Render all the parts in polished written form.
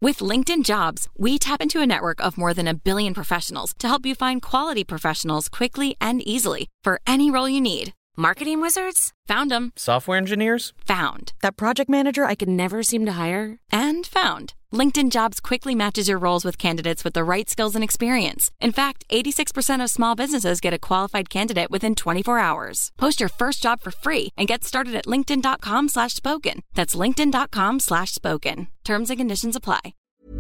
With LinkedIn Jobs, we tap into a network of more than 1 billion professionals to help you find quality professionals quickly and easily for any role you need. Marketing wizards? Found them. Software engineers? Found. That project manager I could never seem to hire? And found. LinkedIn Jobs quickly matches your roles with candidates with the right skills and experience. In fact, 86% of small businesses get a qualified candidate within 24 hours. Post your first job for free and get started at linkedin.com/spoken. That's linkedin.com/spoken. Terms and conditions apply.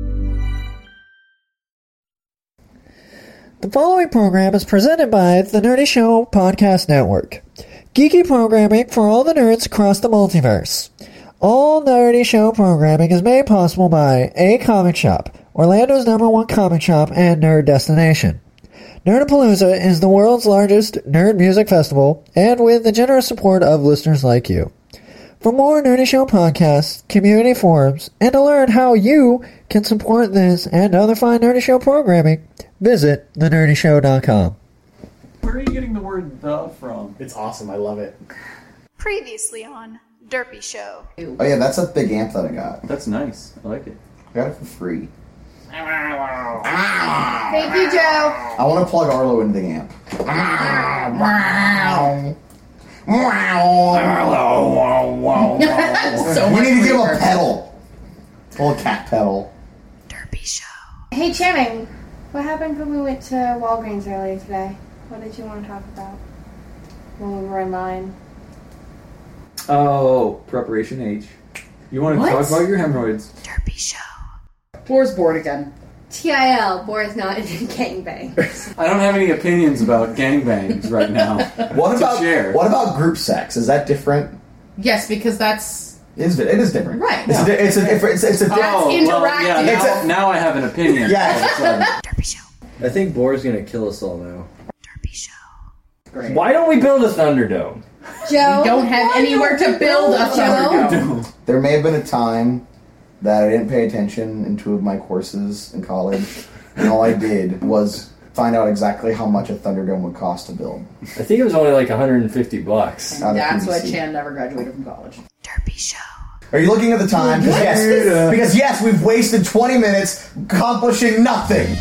The following program is presented by the Nerdy Show Podcast Network. Geeky programming for all the nerds across the multiverse. All Nerdy Show programming is made possible by A Comic Shop, Orlando's #1 comic shop and nerd destination. Nerdapalooza is the world's largest nerd music festival, and with the generous support of listeners like you. For more Nerdy Show podcasts, community forums, and to learn how you can support this and other fine Nerdy Show programming, visit thenerdyshow.com. Where are you getting the word "the" from? It's awesome. I love it. Previously on Derpy Show. Oh yeah, that's a big amp that I got. That's nice. I like it. I got it for free. Thank you, Joe. I want to plug Arlo into the amp. So We much need to give him a reverb. pedal. A little cat pedal. Derpy Show. Hey Channing, what happened when we went to Walgreens earlier today? What did you want to talk about when we were in line? Oh, preparation H. You want to What? talk about your hemorrhoids? Derpy Show. Boar's bored again. TIL, Boris not in gangbangs. I don't have any opinions about gangbangs right now. What to about share. what about group sex? Is that different? Yes, because that's It is different. Right. It's a different. It's a That's Well, yeah, interactive. now I have an opinion. Yeah. all of a sudden. Derpy Show. I think Boar's gonna kill us all now. Derpy Show. great. Why don't we build a Thunderdome? Joe, We don't have anywhere to build a Thunderdome. There may have been a time that I didn't pay attention in 2 of my courses in college, and all I did was find out exactly how much a Thunderdome would cost to build. I think it was only like $150. Out of That's why PVC. Chan never graduated from college. Derpy Show. Are you looking at the time? Because yes, we've wasted 20 minutes accomplishing nothing.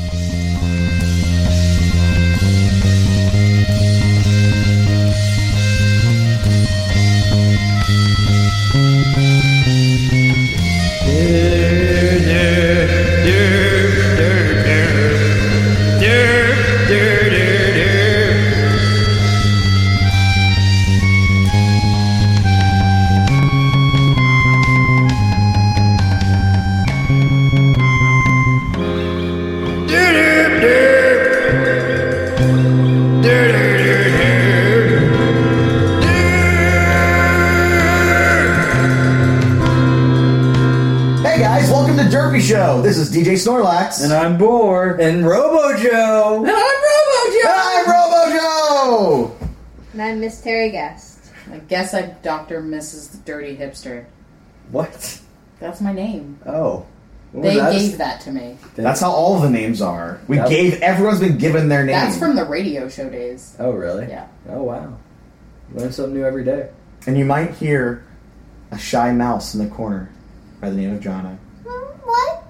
Hey guys, welcome to Derpy Show. This is DJ Snorlax. And I'm Boar. And Robo-Joe. And I'm Robo-Joe! I'm Robo-Joe! and I'm Miss Terry Guest. I guess I'm Dr. Mrs. the Dirty Hipster. What? That's my name. Oh. What was They that? gave that to me. That's how all the names are. That- Everyone's been given their name. That's from the radio show days. Oh, really? Yeah. Oh, wow. Learn something new every day. And you might hear a shy mouse in the corner by the name of Jonna. What?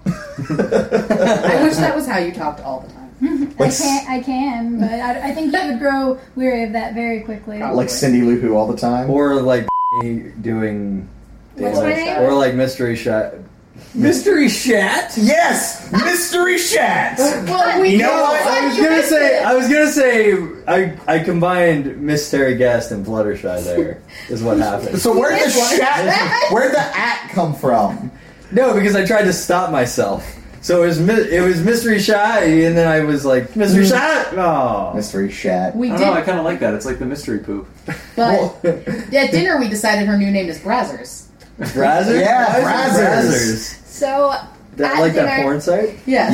I wish that was how you talked all the time. I can, but I think you would grow weary of that very quickly. Like Cindy Lou Who all the time. Or like doing... What's my name? Or like Mystery Shot. Mystery Shat? Yes! Mystery Shat! Well, we You know what? I was gonna say I combined Miss Terry Guest and Fluttershy there is what happened. So where'd the at come from? No, because I tried to stop myself. So it was Mystery Shy, and then I was like, Mystery Shy! Oh. Mystery Shat. We I did, don't know, I kind of like that. It's like the mystery poop. but at dinner we decided her new name is Brazzers. Brazzers? Yeah, Why is it Brazzers. So, That, at like dinner, that porn site? Yes.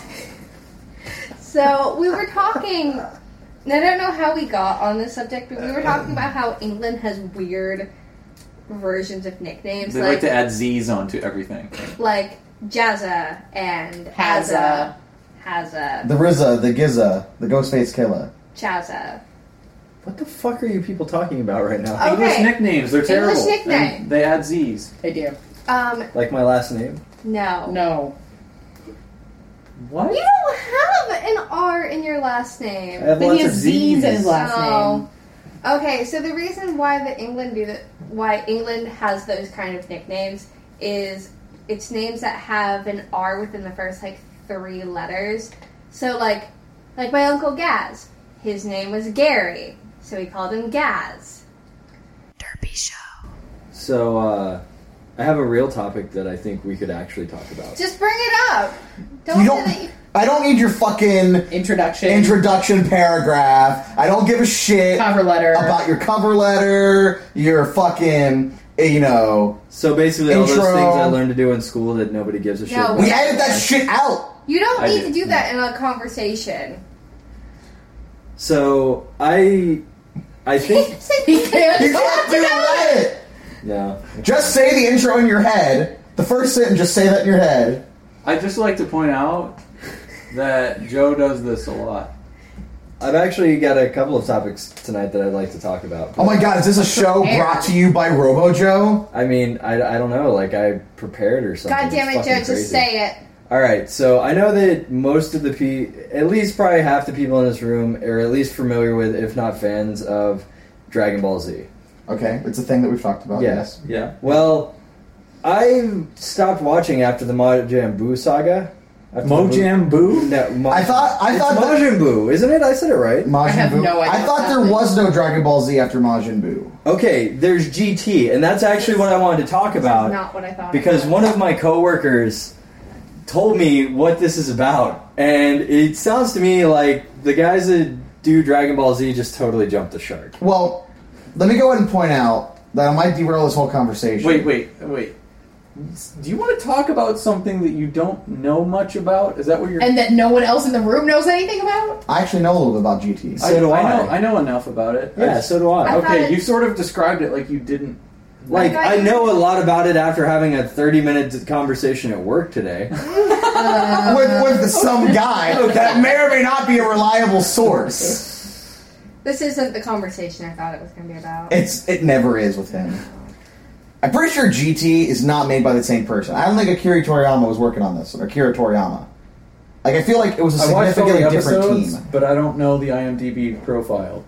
Yep. So we were talking, and I don't know how we got on this subject, but we were talking about how England has weird versions of nicknames. They like to add Z's onto everything. Like Jazza and Hazza. Hazza, The RZA, the Gizza, the Ghostface Killer. Chazza. What the fuck are you people talking about right now? Okay. English nicknames, they're English terrible. nickname. And they add Z's. They do. Like my last name? No. No. What? You don't have an R in your last name. I have But lots he of has Z's in his Z's. last name. Okay, so the reason why why England has those kind of nicknames is it's names that have an R within the first 3 letters. So like my Uncle Gaz, his name was Gary, so he called him Gaz. Derpy Show. So, I have a real topic that I think we could actually talk about. Just bring it up. I don't need your fucking introduction paragraph. I don't give a shit Cover letter. about your cover letter, your fucking, So basically all those Intro. things I learned to do in school that nobody gives a shit No, about. we edit that shit out. You don't I need did, to do that in a conversation. So, I think... He can't. You can't do Reddit. Yeah. Just say the intro in your head. The first sentence, just say that in your head. I'd just like to point out that Joe does this a lot. I've actually got a couple of topics tonight that I'd like to talk about. Oh my god, is this a show brought to you by RoboJoe? I mean, I don't know, I prepared or something. God damn it, It's Joe, fucking crazy. just say it. Alright, so I know that most of at least probably half the people in this room are at least familiar with, if not fans of, Dragon Ball Z. Okay, it's a thing that we've talked about, yes. Yeah. Well, I stopped watching after the Majin Buu saga. Mojam Boo? No, I thought it's that Majin Buu, isn't it? I said it right. Majin have Buu. no idea I thought what's there happening. was no Dragon Ball Z after Majin Buu. Okay, there's GT, and that's actually what I wanted to talk about. Not what I thought. Because one of my coworkers told me what this is about, and it sounds to me like the guys that do Dragon Ball Z just totally jumped the shark. Well, let me go ahead and point out that I might derail this whole conversation. Wait. Do you want to talk about something that you don't know much about? Is that what you're... And that no one else in the room knows anything about? I actually know a little bit about GT. So do I. I know enough about it. Yeah, so do I. I thought Okay, it- you sort of described it like you didn't... Like, I know a lot about it after having a 30-minute conversation at work today. with some guy that may or may not be a reliable source. This isn't the conversation I thought it was going to be about. It never is with him. I'm pretty sure GT is not made by the same person. I don't think Akira Toriyama was working on this. Or Akira Toriyama. Like, I feel like it was a I watched all the significantly different episodes, team. but I don't know the IMDb profile.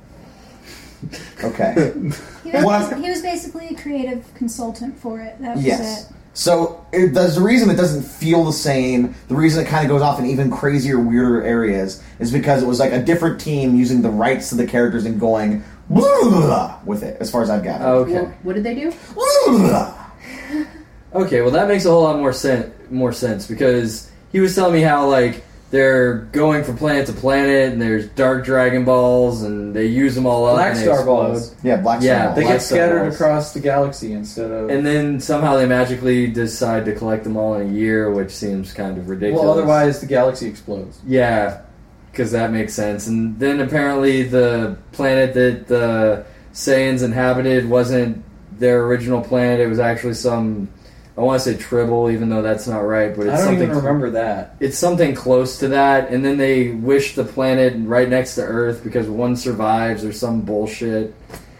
Okay. He What was basically a creative consultant for it. That was Yes. it. So there's the reason it doesn't feel the same. The reason it kind of goes off in even crazier, weirder areas is because it was like a different team using the rights to the characters and going blah with it. As far as I've gathered. Okay. Well, what did they do? Blah. Okay, well that makes a whole lot more sense because he was telling me how like they're going from planet to planet and there's dark Dragon Balls and they use them all up. Black and they Star explode. Balls. Yeah, Black Star Yeah, Balls. They Black get Star scattered Balls. across the galaxy instead of... And then somehow they magically decide to collect them all in a year, which seems kind of ridiculous. Well, otherwise the galaxy explodes. Yeah, because that makes sense. And then apparently the planet that the Saiyans inhabited wasn't their original planet. It was actually some, I want to say tribble, even though that's not right. But it's I don't something even remember that. It's something close to that. And then they wish the planet right next to Earth because one survives or some bullshit.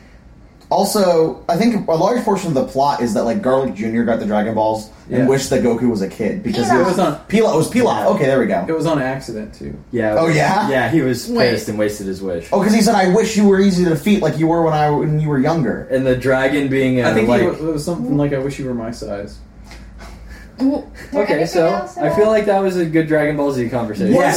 Also, I think a large portion of the plot is that like Garlic Jr. got the Dragon Balls Yeah. and wished that Goku was a kid because It was on. Pilaf. It was Pilaf. Yeah. Okay, there we go. It was on accident too. Yeah. Oh, yeah? Yeah, he was Wait. pissed and wasted his wish. Oh, because he said, "I wish you were easy to defeat like you were when you were younger." And the dragon being I think like... it was something like, "I wish you were my size." Okay, so I feel like that was a good Dragon Ball Z conversation. Was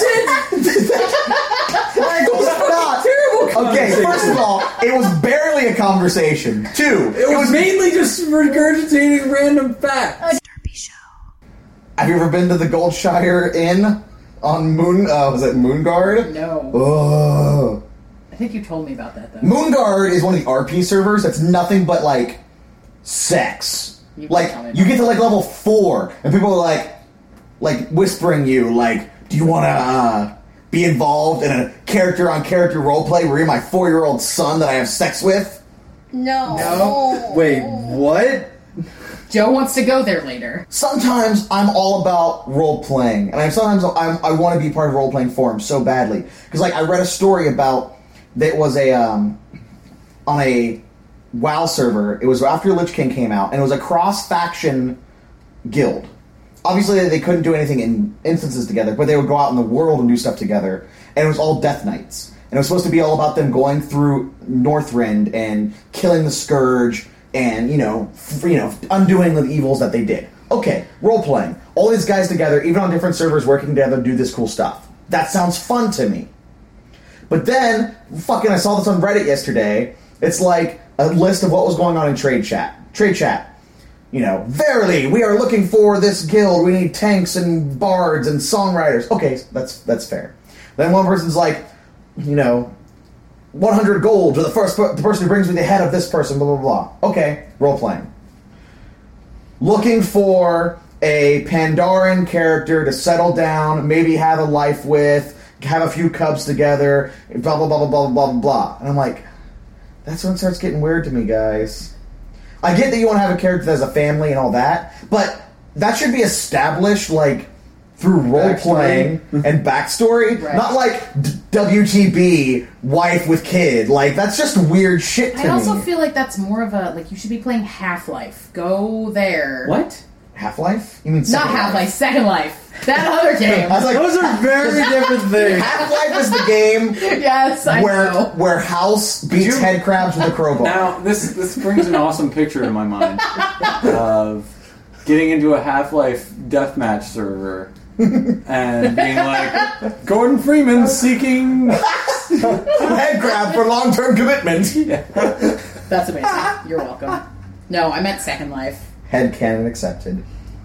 it? Not. Terrible Okay, conversation. first of all, it was barely a conversation. Two, It was mainly just regurgitating random facts. Derpy Show. have you ever been to the Goldshire Inn on Moon? Was it Moonguard? No. Oh. I think you told me about that, though. Moonguard is one of the RP servers that's nothing but like sex. You can Like tell me you about get to like level 4, and people are like whispering you like, "Do you want to be involved in a character-on-character roleplay where you're my 4-year-old son that I have sex with?" No. Wait, what? Joe wants to go there later. Sometimes I'm all about role playing, and sometimes I want to be part of role playing forums so badly because like I read a story about that was a on a WoW server. It was after Lich King came out, and it was a cross faction guild obviously they couldn't do anything in instances together, but they would go out in the world and do stuff together. And it was all Death Knights. And it was supposed to be all about them going through Northrend and killing the Scourge and, undoing the evils that they did. Okay, role-playing. All these guys together, even on different servers, working together to do this cool stuff. That sounds fun to me. But then, I saw this on Reddit yesterday. It's like a list of what was going on in Trade Chat. Trade Chat. Verily, we are looking for this guild. We need tanks and bards and songwriters. Okay, that's fair. Then one person's like, 100 gold to the person who brings me the head of this person, blah, blah, blah. Okay, role-playing. Looking for a Pandaren character to settle down, maybe have a life with, have a few cubs together, blah, blah, blah, blah, blah, blah, blah, blah. And I'm like, that's when it starts getting weird to me, guys. I get that you want to have a character that has a family and all that, but that should be established, through role-playing and backstory. Right. Not WTB, wife with kid. That's just weird shit to me. I also feel like that's more of a, you should be playing Half-Life. Go there. What? Half-Life? You mean Not Half-Life, Second Life. That other game. I was like, those are very different things. Half-Life is the game yes, I know. Where House beats head crabs with a crowbar. Now, this brings an awesome picture to my mind of getting into a Half-Life deathmatch server and being like, Gordon Freeman seeking head crab for long-term commitment. Yeah. That's amazing. You're welcome. No, I meant Second Life. Headcanon accepted.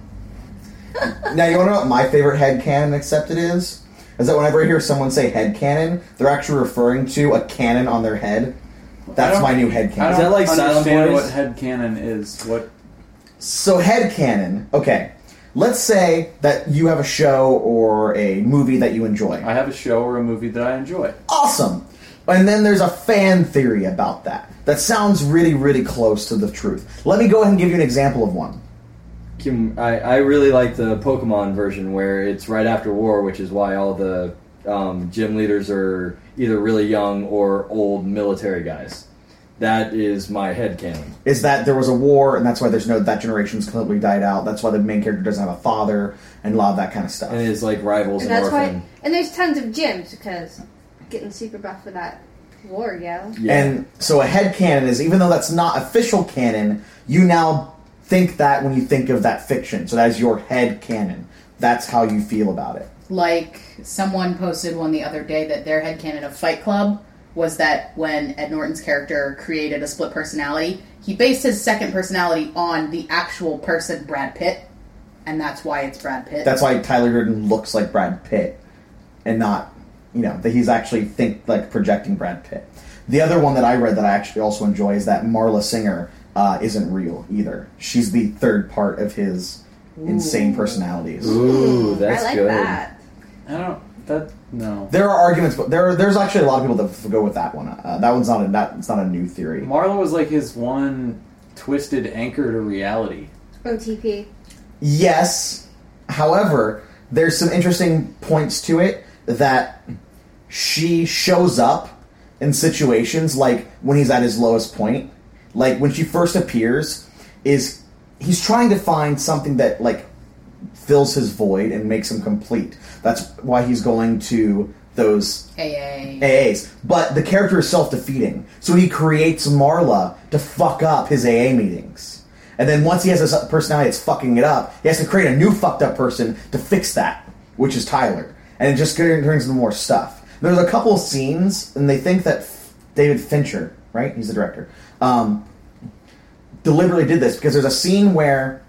Now, you want to know what my favorite headcanon accepted is? Is that whenever I hear someone say headcanon, they're actually referring to a cannon on their head. That's my new headcanon. Is that like Silent understand Boys? what headcanon is. What? So headcanon, okay. Let's say that you have a show or a movie that you enjoy. I have a show or a movie that I enjoy. Awesome! And then there's a fan theory about that. That sounds really, really close to the truth. Let me go ahead and give you an example of one. I really like the Pokemon version where it's right after war, which is why all the gym leaders are either really young or old military guys. That is my headcanon. Is that there was a war, and that's why that generation's completely died out. That's why the main character doesn't have a father, and a lot of that kind of stuff. And it's like rivals and that's orphan. why. And there's tons of gyms because getting super buff for that war, yo. Yeah. And so a headcanon is, even though that's not official canon, you now think that when you think of that fiction. So that is your headcanon. That's how you feel about it. Like, someone posted one the other day that their headcanon of Fight Club was that when Ed Norton's character created a split personality, he based his second personality on the actual person, Brad Pitt, and that's why it's Brad Pitt. That's why Tyler Durden looks like Brad Pitt, and not, that he's actually projecting Brad Pitt. The other one that I read that I actually also enjoy is that Marla Singer isn't real either. She's the third part of his insane personalities. Ooh, that's I like good. that. No. There are arguments, but there's actually a lot of people that go with that one. That one's it's not a new theory. Marla was like his one twisted anchor to reality. OTP. Yes. However, there's some interesting points to it that she shows up in situations like when he's at his lowest point. Like when she first appears, he's trying to find something that fills his void and makes him complete. That's why he's going to those AAs. But the character is self-defeating. So he creates Marla to fuck up his AA meetings. And then once he has this personality that's fucking it up, he has to create a new fucked up person to fix that, which is Tyler. And it just turns into more stuff. There's a couple of scenes, and they think that David Fincher, right? He's the director, deliberately did this, because there's a scene where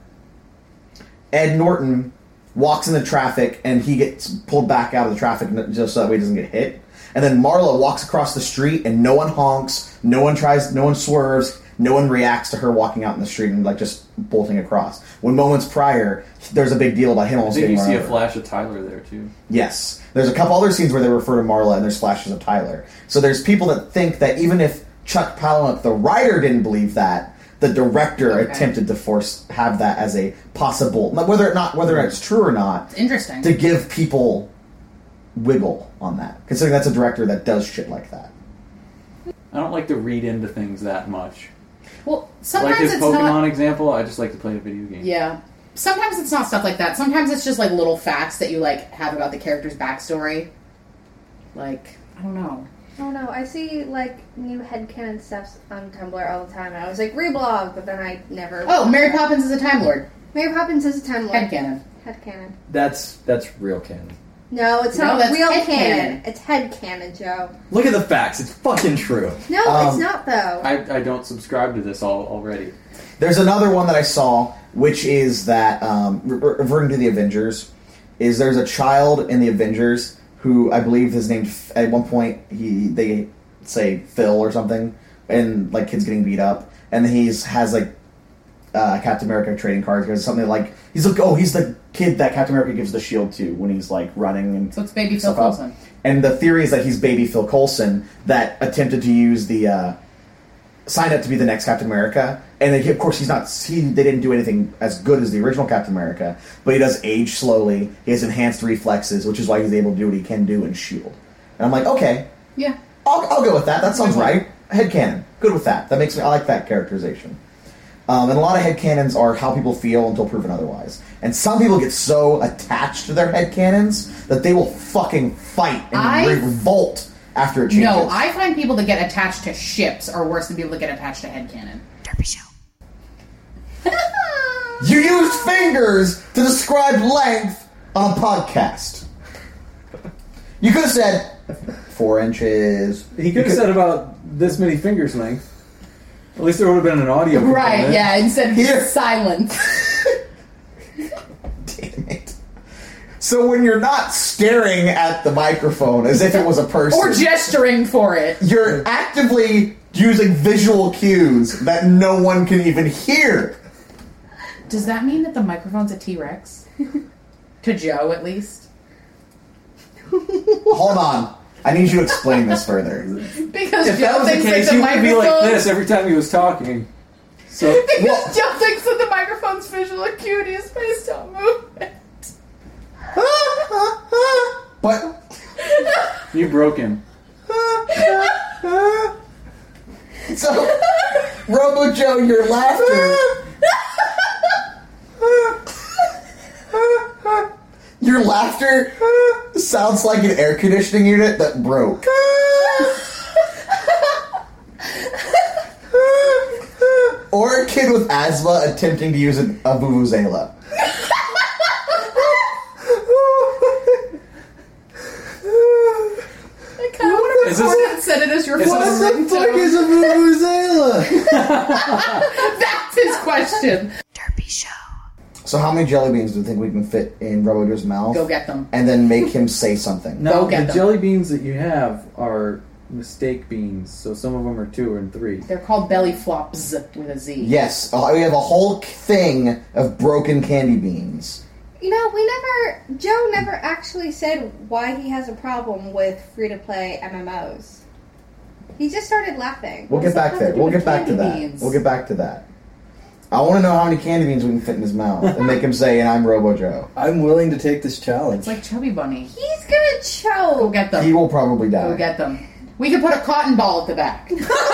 Ed Norton walks into traffic and he gets pulled back out of the traffic just so that way he doesn't get hit. And then Marla walks across the street and no one honks, no one swerves, no one reacts to her walking out in the street and just bolting across. When moments prior, there's a big deal about him almost getting run over. I think you see a flash of Tyler there too. Yes. There's a couple other scenes where they refer to Marla and there's flashes of Tyler. So there's people that think that even if Chuck Palahniuk, the writer, didn't believe that, the director attempted to have that as a possible, whether or not it's true or not. Interesting. To give people wiggle on that, considering that's a director that does shit like that. I don't like to read into things that much. Well, sometimes like his it's Pokemon not... example, I just like to play a video game. Yeah. sometimes it's not stuff like that. Sometimes it's just like little facts that you like have about the character's backstory. Like, I don't know. I don't know. I see like new headcanon stuff on Tumblr all the time, and I was like reblog, but then I never. Oh, Mary Poppins is a Time Lord. Mary Poppins is a Time Lord. Headcanon. Headcanon. That's real canon. No, it's No, not that's real headcanon. canon. It's headcanon, Joe. Look at the facts. It's fucking true. No, it's not though. I don't subscribe to this already. There's another one that I saw, which is that, referring to the Avengers, is there's a child in the Avengers who I believe is named, at one point, they say Phil or something, and, like, kids getting beat up, and has, like, Captain America trading cards, because something like, he's the kid that Captain America gives the shield to when he's, like, running and... So it's baby Phil stuff up. Coulson. And the theory is that he's baby Phil Coulson that attempted to use the, signed up to be the next Captain America, and of course they didn't do anything as good as the original Captain America, but he does age slowly, he has enhanced reflexes, which is why he's able to do what he can do in S.H.I.E.L.D. And I'm like, okay, Yeah. I'll go with that sounds right. Headcanon, good with that, I like that characterization. And a lot of headcanons are how people feel until proven otherwise. And some people get so attached to their headcanons that they will fucking fight and revolt after it changes. No, I find people that get attached to ships are worse than people that get attached to headcanon. Derpy Show. You used fingers to describe length on a podcast. You could have said 4 inches. He could have said about this many fingers length. At least there would have been an audio Right, component. yeah, instead of Here. just silence. Damn it. So when you're not staring at the microphone as if it was a person, Or gesturing for it. you're actively using visual cues that no one can even hear. Does that mean that the microphone's a T-Rex? To Joe, at least? Hold on. I need you to explain this further. Because If Joe that was the thinks case, that he the would be like microphone... this every time he was talking. So, Because Joe thinks that the microphone's visual acuity is based on movement. But you broke him. so, Robo Joe, your laughter. Your laughter sounds like an air conditioning unit that broke. Or a kid with asthma attempting to use a vuvuzela. I kind of want to Is this- record it and send it as your is phone this- ringtone. a vuvuzela? That's his question. Derpy Show. So how many jelly beans do you think we can fit in Robo Joe's mouth? Go get them. And then make him say something. No, Go get the them. jelly beans that you have are mistake beans, so some of them are 2 and 3. They're called belly flops with a Z. Yes, we have a whole thing of broken candy beans. You know, Joe never actually said why he has a problem with free-to-play MMOs. He just started laughing. We'll get back there. We'll get back to that. beans? We'll get back to that. I want to know how many candy beans we can fit in his mouth and make him say, and I'm Robo Joe. I'm willing to take this challenge. It's like Chubby Bunny. He's gonna choke. Go get them. He will probably die. Go get them. We could put a cotton ball at the back.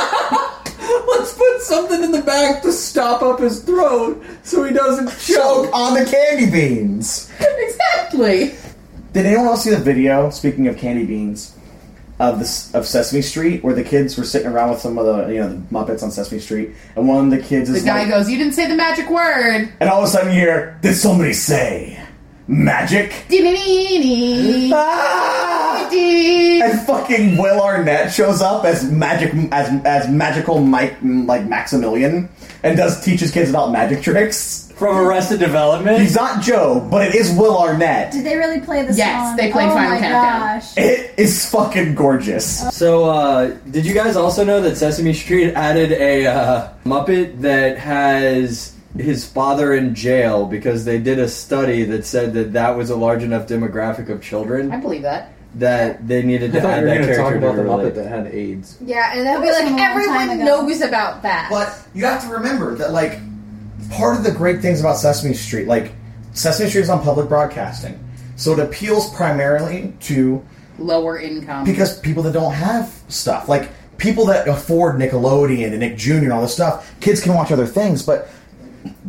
Let's put something in the back to stop up his throat so he doesn't Choke on the candy beans. Exactly. Did anyone else see the video, speaking of candy beans, of Sesame Street, where the kids were sitting around with some of the, the Muppets on Sesame Street, and one of the kids The is guy like, goes, "You didn't say the magic word." and all of a sudden you hear, did somebody say magic? Dee-dee-dee-dee. Ah! Dee. And fucking Will Arnett shows up as magical Mike, like Maximilian, and teaches kids about magic tricks. From Arrested Development? He's not Joe, but it is Will Arnett. Did they really play the Yes, song? they played oh Final my Countdown. gosh. It is fucking gorgeous. So, did you guys also know that Sesame Street added a Muppet that has his father in jail because they did a study that said that was a large enough demographic of I children believe that. that they needed to I thought add you were that going to talk character about the to relate. Muppet that had AIDS. Yeah, and they'll be was like, from a long time everyone ago. knows about that. But you have to remember that, like, part of the great things about Sesame Street, like, Sesame Street is on public broadcasting. So it appeals primarily to... Lower income. Because people that don't have stuff. Like, people that afford Nickelodeon and Nick Jr. and all this stuff, kids can watch other things, but the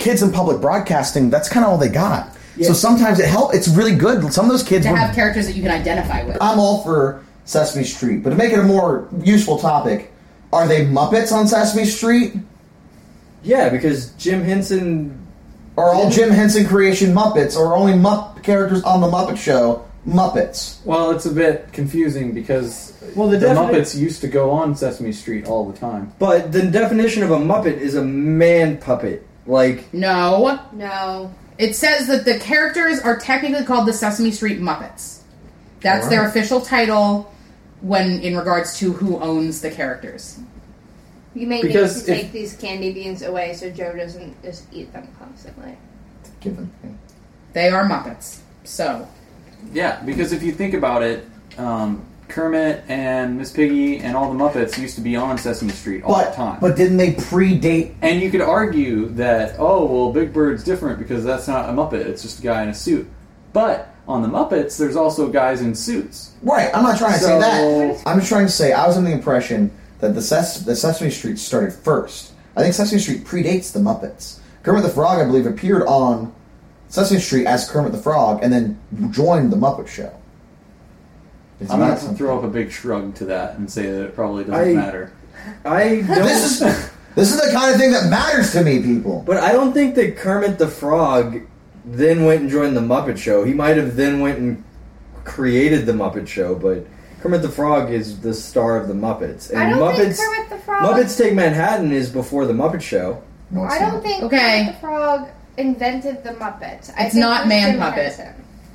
kids in public broadcasting, that's kind of all they got. Yeah. So sometimes it's really good. Some of those kids To were- have characters that you can identify with. I'm all for Sesame Street, but to make it a more useful topic, are they Muppets on Sesame Street? Yeah, because Jim Henson... Are all Jim Henson creation Muppets, or are only characters on the Muppet Show Muppets? Well, it's a bit confusing because Well, the the Muppets used to go on Sesame Street all the time. But the definition of a Muppet is a man puppet. Like, No. No. It says that the characters are technically called the Sesame Street Muppets. That's their official title when in regards to who owns the characters. You may Because need to if- take these candy beans away so Joe doesn't just eat them constantly. Given. They are Muppets. So, Yeah, because if you think about it, Kermit and Miss Piggy and all the Muppets used to be on Sesame Street all the time. But didn't they predate? And you could argue that, oh, well, Big Bird's different because that's not a Muppet, it's just a guy in a suit. But on the Muppets, there's also guys in suits. Right, I'm not trying to say So- that. I'm just trying to say I was under the impression that the Sesame Street started first. I think Sesame Street predates the Muppets. Kermit the Frog, I believe, appeared on Sesame Street as Kermit the Frog and then joined the Muppet Show. Is I'm that going to have to something? throw up a big shrug to that and say that it probably doesn't matter. I don't... This is the kind of thing that matters to me, people. But I don't think that Kermit the Frog then went and joined the Muppet Show. He might have then went and created the Muppet Show, but Kermit the Frog is the star of the Muppets. And I don't Muppets, think Kermit the Frog... Muppets Take Manhattan is before the Muppet Show. No, it's I don't not. think Okay. Kermit the Frog invented the Muppets. I It's think not it was Man Jim Puppet. Henson.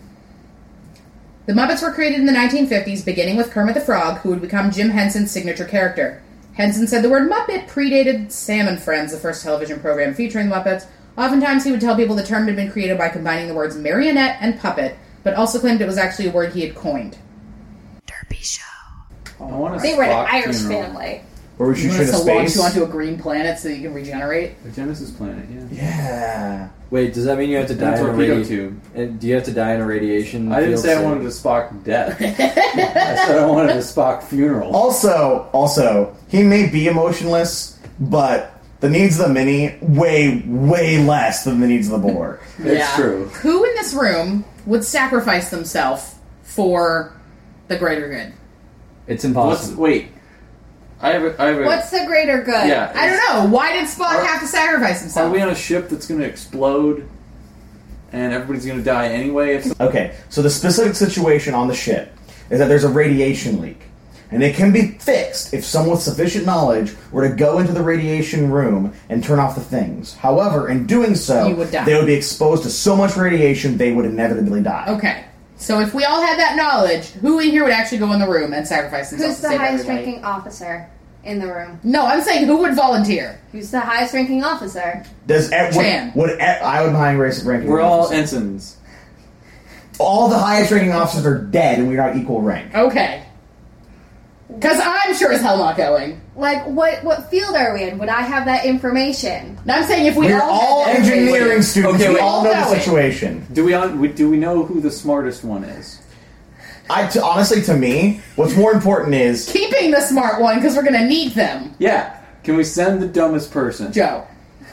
the Muppets were created in the 1950s, beginning with Kermit the Frog, who would become Jim Henson's signature character. Henson said the word Muppet predated Sam and Friends, the first television program featuring the Muppets. Oftentimes he would tell people the term had been created by combining the words marionette and puppet, but also claimed it was actually a word he had coined. Derpy Show. I want a They were an Spock Irish funeral. family. Or we You should want shoot us a to launch space. you onto a green planet so that you can regenerate? The Genesis planet, yeah. Yeah. Wait, does that mean you have to die in a torpedo radiation? tube. Do you have to die in a radiation? I didn't field say I save? wanted a Spock death. I said I wanted a Spock funeral. Also, he may be emotionless, but the needs of the mini way less than the needs of the boar. It's true. Who in this room would sacrifice themselves for the greater good? It's impossible. Wait. I have a What's the greater good? Yeah. I don't know. Why did Spock have to sacrifice Are himself? we on a ship that's going to explode and everybody's going to die anyway? Okay, so the specific situation on the ship is that there's a radiation leak. And it can be fixed if someone with sufficient knowledge were to go into the radiation room and turn off the things. However, in doing so, You would die. they would be exposed to so much radiation they would inevitably die. Okay. So if we all had that knowledge, who in here would actually go in the room and sacrifice themselves Who's to the save highest everybody? ranking officer in the room? No, I'm saying who would volunteer? Who's the highest ranking officer? Chan. I would high ranking. We're all officer. ensigns. All the highest ranking officers are dead, and we're not equal rank. Okay. Because I'm sure as hell not going. Like, what field are we in? Would I have that information? And I'm saying if we We're all had that engineering information- students. Okay, we wait. all know Know the it. situation. Do we know who the smartest one is? Honestly, to me, what's more important is keeping the smart one because we're going to need them. Yeah. Can we send the dumbest person? Joe.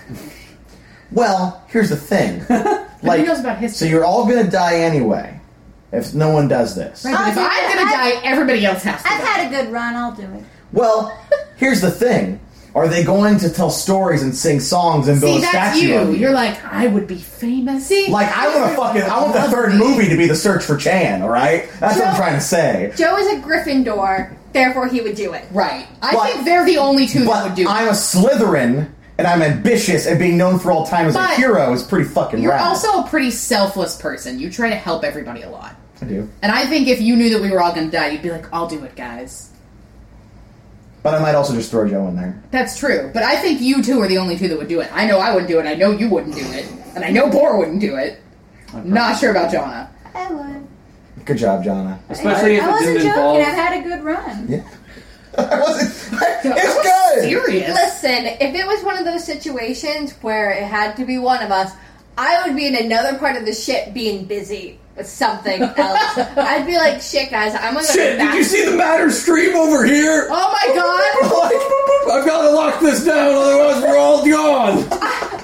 well. Here's the thing. He knows about history. So you're all gonna die anyway if no one does this. Right, but if I'm going to die, everybody else has to I've die. had a good run. I'll do it. Well, here's the thing. Are they going to tell stories and sing songs and build See, a that's statue you. of you? You're like, I would be famous. See, Like, I want the third movie to be The Search for Chan, alright? That's what I'm trying to say. Joe is a Gryffindor, therefore he would do it. Right. I But- think they're the only two that But would do it. I'm a Slytherin, and I'm ambitious, and being known for all time as But a hero is pretty fucking You're rad. also a pretty selfless person. You try to help everybody a lot. I do. And I think if you knew that we were all going to die, you'd be like, I'll do it, guys. But I might also just throw Joe in there. That's true. But I think you two are the only two that would do it. I know I wouldn't do it. I know you wouldn't do it. And I know Boar wouldn't do it. Not sure about Jonna. I would. Good job, Jonna. Especially if I it wasn't didn't joking. involve. I've had a good run. Yeah. I wasn't. I was It's good. serious. Listen, if it was one of those situations where it had to be one of us, I would be in another part of the ship being busy with something else. I'd be like, shit, guys, I'm gonna go to the Shit! Did you see the bathroom. matter stream over here? Oh my god! I've got to lock this down, otherwise we're all gone. I have to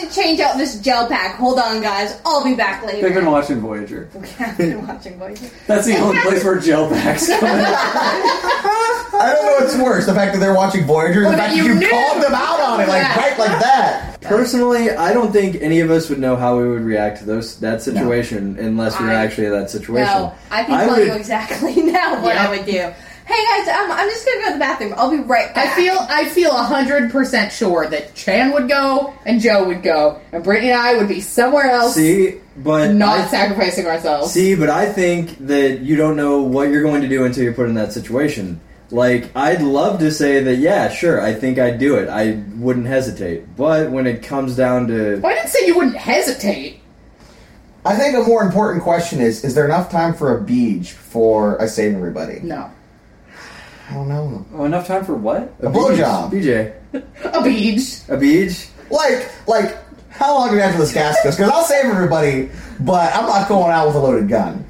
to change out this gel pack. Hold on, guys. I'll be back later. They've been watching Voyager. I've been watching Voyager. That's the only place where gel packs come in. I don't know what's worse, the fact that they're watching Voyager, or the fact that you called them out on it, like right like that. Personally, I don't think any of us would know how we would react to that situation unless we were actually in that situation. No, I can tell you exactly now what I would do. Hey guys, I'm just gonna go to the bathroom. I'll be right back. I feel 100% sure that Chan would go and Joe would go, and Brittany and I would be somewhere else. Sacrificing ourselves. See, but I think that you don't know what you're going to do until you're put in that situation. Like, I'd love to say that, yeah, sure, I think I'd do it. I wouldn't hesitate. But when it comes down to... Well, I didn't say you wouldn't hesitate. I think a more important question is there enough time for a beach before I save everybody? No. I don't know. Oh, enough time for what? A blowjob. BJ. A beach. A beach? Like, how long do we have till this gas goes? Because I'll save everybody, but I'm not going out with a loaded gun.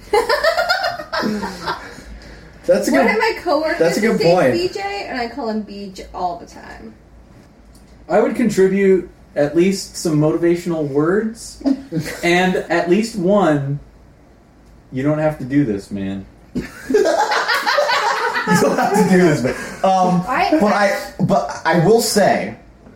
That's a good. One of my coworkers That's a good is point. BJ, and I call him Beej all the time. I would contribute at least some motivational words, and at least one, you don't have to do this, man. You don't have to do this, but I will say,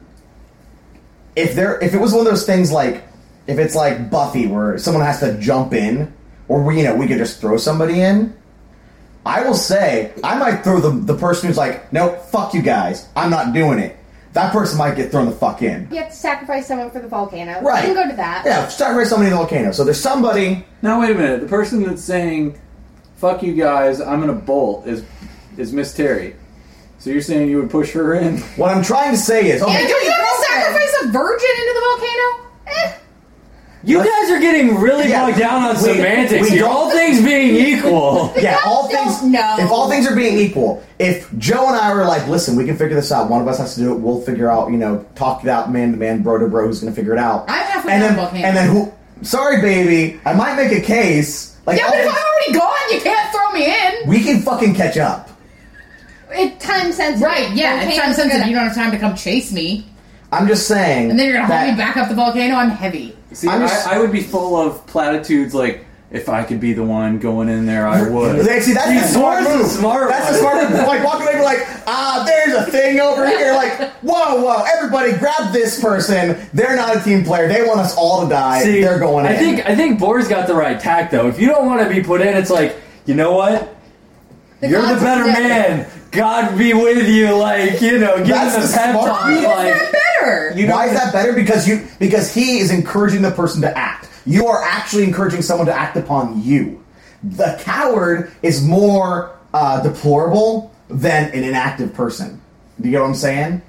if it was one of those things like, if it's like Buffy where someone has to jump in, or we could just throw somebody in, I will say I might throw the person who's like, nope, fuck you guys, I'm not doing it. That person might get thrown the fuck in. You have to sacrifice someone for the volcano. Right. You can go to that. Yeah, sacrifice somebody in the volcano. So there's somebody. Now wait a minute. The person that's saying, "Fuck you guys, I'm gonna bolt," is Miss Terry. So you're saying you would push her in? What I'm trying to say is, okay, And you're gonna sacrifice a virgin into the volcano? You guys are getting really bogged down on semantics here. All things being equal. Yeah, all things. If all things are being equal, if Joe and I were like, listen, we can figure this out. One of us has to do it. We'll figure out. Talk it out, man to man, bro to bro. Who's going to figure it out? I'm halfway down the volcano. And then who? Sorry, baby. I might make a case. Like, yeah, but if I'm already gone, you can't throw me in. We can fucking catch up. It's time sensitive. Right? Yeah, it's time sensitive. You don't have time to come chase me. I'm just saying. And then you're gonna hold me back up the volcano. I'm heavy. See, I would be full of platitudes like, if I could be the one going in there, I would. See, that's the smart move. That's the smart move. Like, walking away, like, there's a thing over here. Like, whoa, everybody grab this person. They're not a team player. They want us all to die. See, they're going in. I think Boar's got the right tact, though. If you don't want to be put in, it's like, you know what? You're the better man. God be with you. Like, give him the pep talk. Why is that better? Why is that better? Because he is encouraging the person to act. You are actually encouraging someone to act upon you. The coward is more deplorable than an inactive person. Do you get what I'm saying?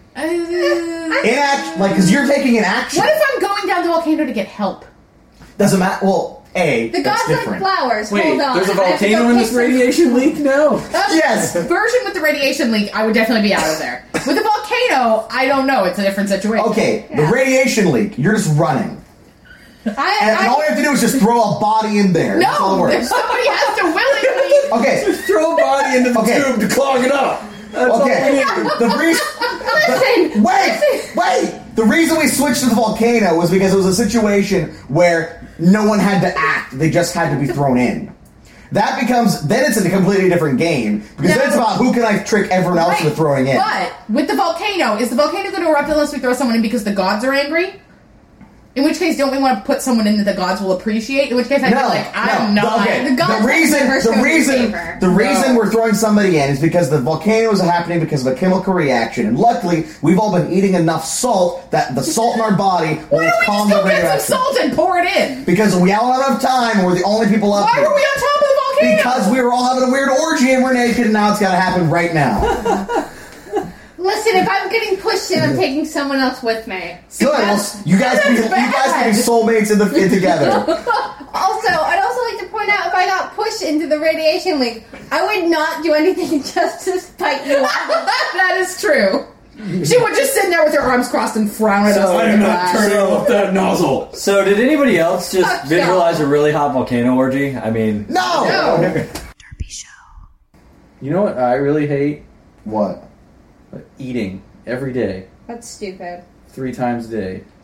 Because you're taking an action. What if I'm going down the volcano to get help? Doesn't matter. Well, the that's gods like different. flowers. Wait, hold on. there's a volcano in this radiation leak? No. Yes. Version with the radiation leak, I would definitely be out of there. With the volcano, I don't know. It's a different situation. Okay, the radiation leak. You're just running. And all you have to do is just throw a body in there. That's all it No, works. somebody has to willingly. Okay. Just throw a body into the tube to clog it up. That's all we need. Wait! The reason we switched to the volcano was because it was a situation where no one had to act; they just had to be thrown in. That becomes then it's a completely different game because then it's about who can I trick everyone else into throwing in. But with the volcano, is the volcano going to erupt unless we throw someone in because the gods are angry? In which case, don't we want to put someone in that the gods will appreciate? In which case, I feel like I'm not. Okay. The gods The reason we're throwing somebody in is because the volcano is happening because of a chemical reaction, and luckily we've all been eating enough salt that the salt in our body will calm the Why don't we just go get radioactivity. some salt and pour it in? Because we all have enough time, and we're the only people up Why here. were we on top of the volcano? Because we were all having a weird orgy and we're naked, and now it's got to happen right now. Listen, if I'm getting pushed in, I'm taking someone else with me. Good. Well, you guys can be soulmates together. Also, I'd also like to point out, if I got pushed into the radiation leak, I would not do anything just to spite you off. That is true. She would just sit there with her arms crossed and frown at us. I'm not turning off that nozzle. So, did anybody else just visualize a really hot volcano orgy? I mean, No. Derpy Show. You know what I really hate? What? Eating every day, That's stupid. 3 times a day.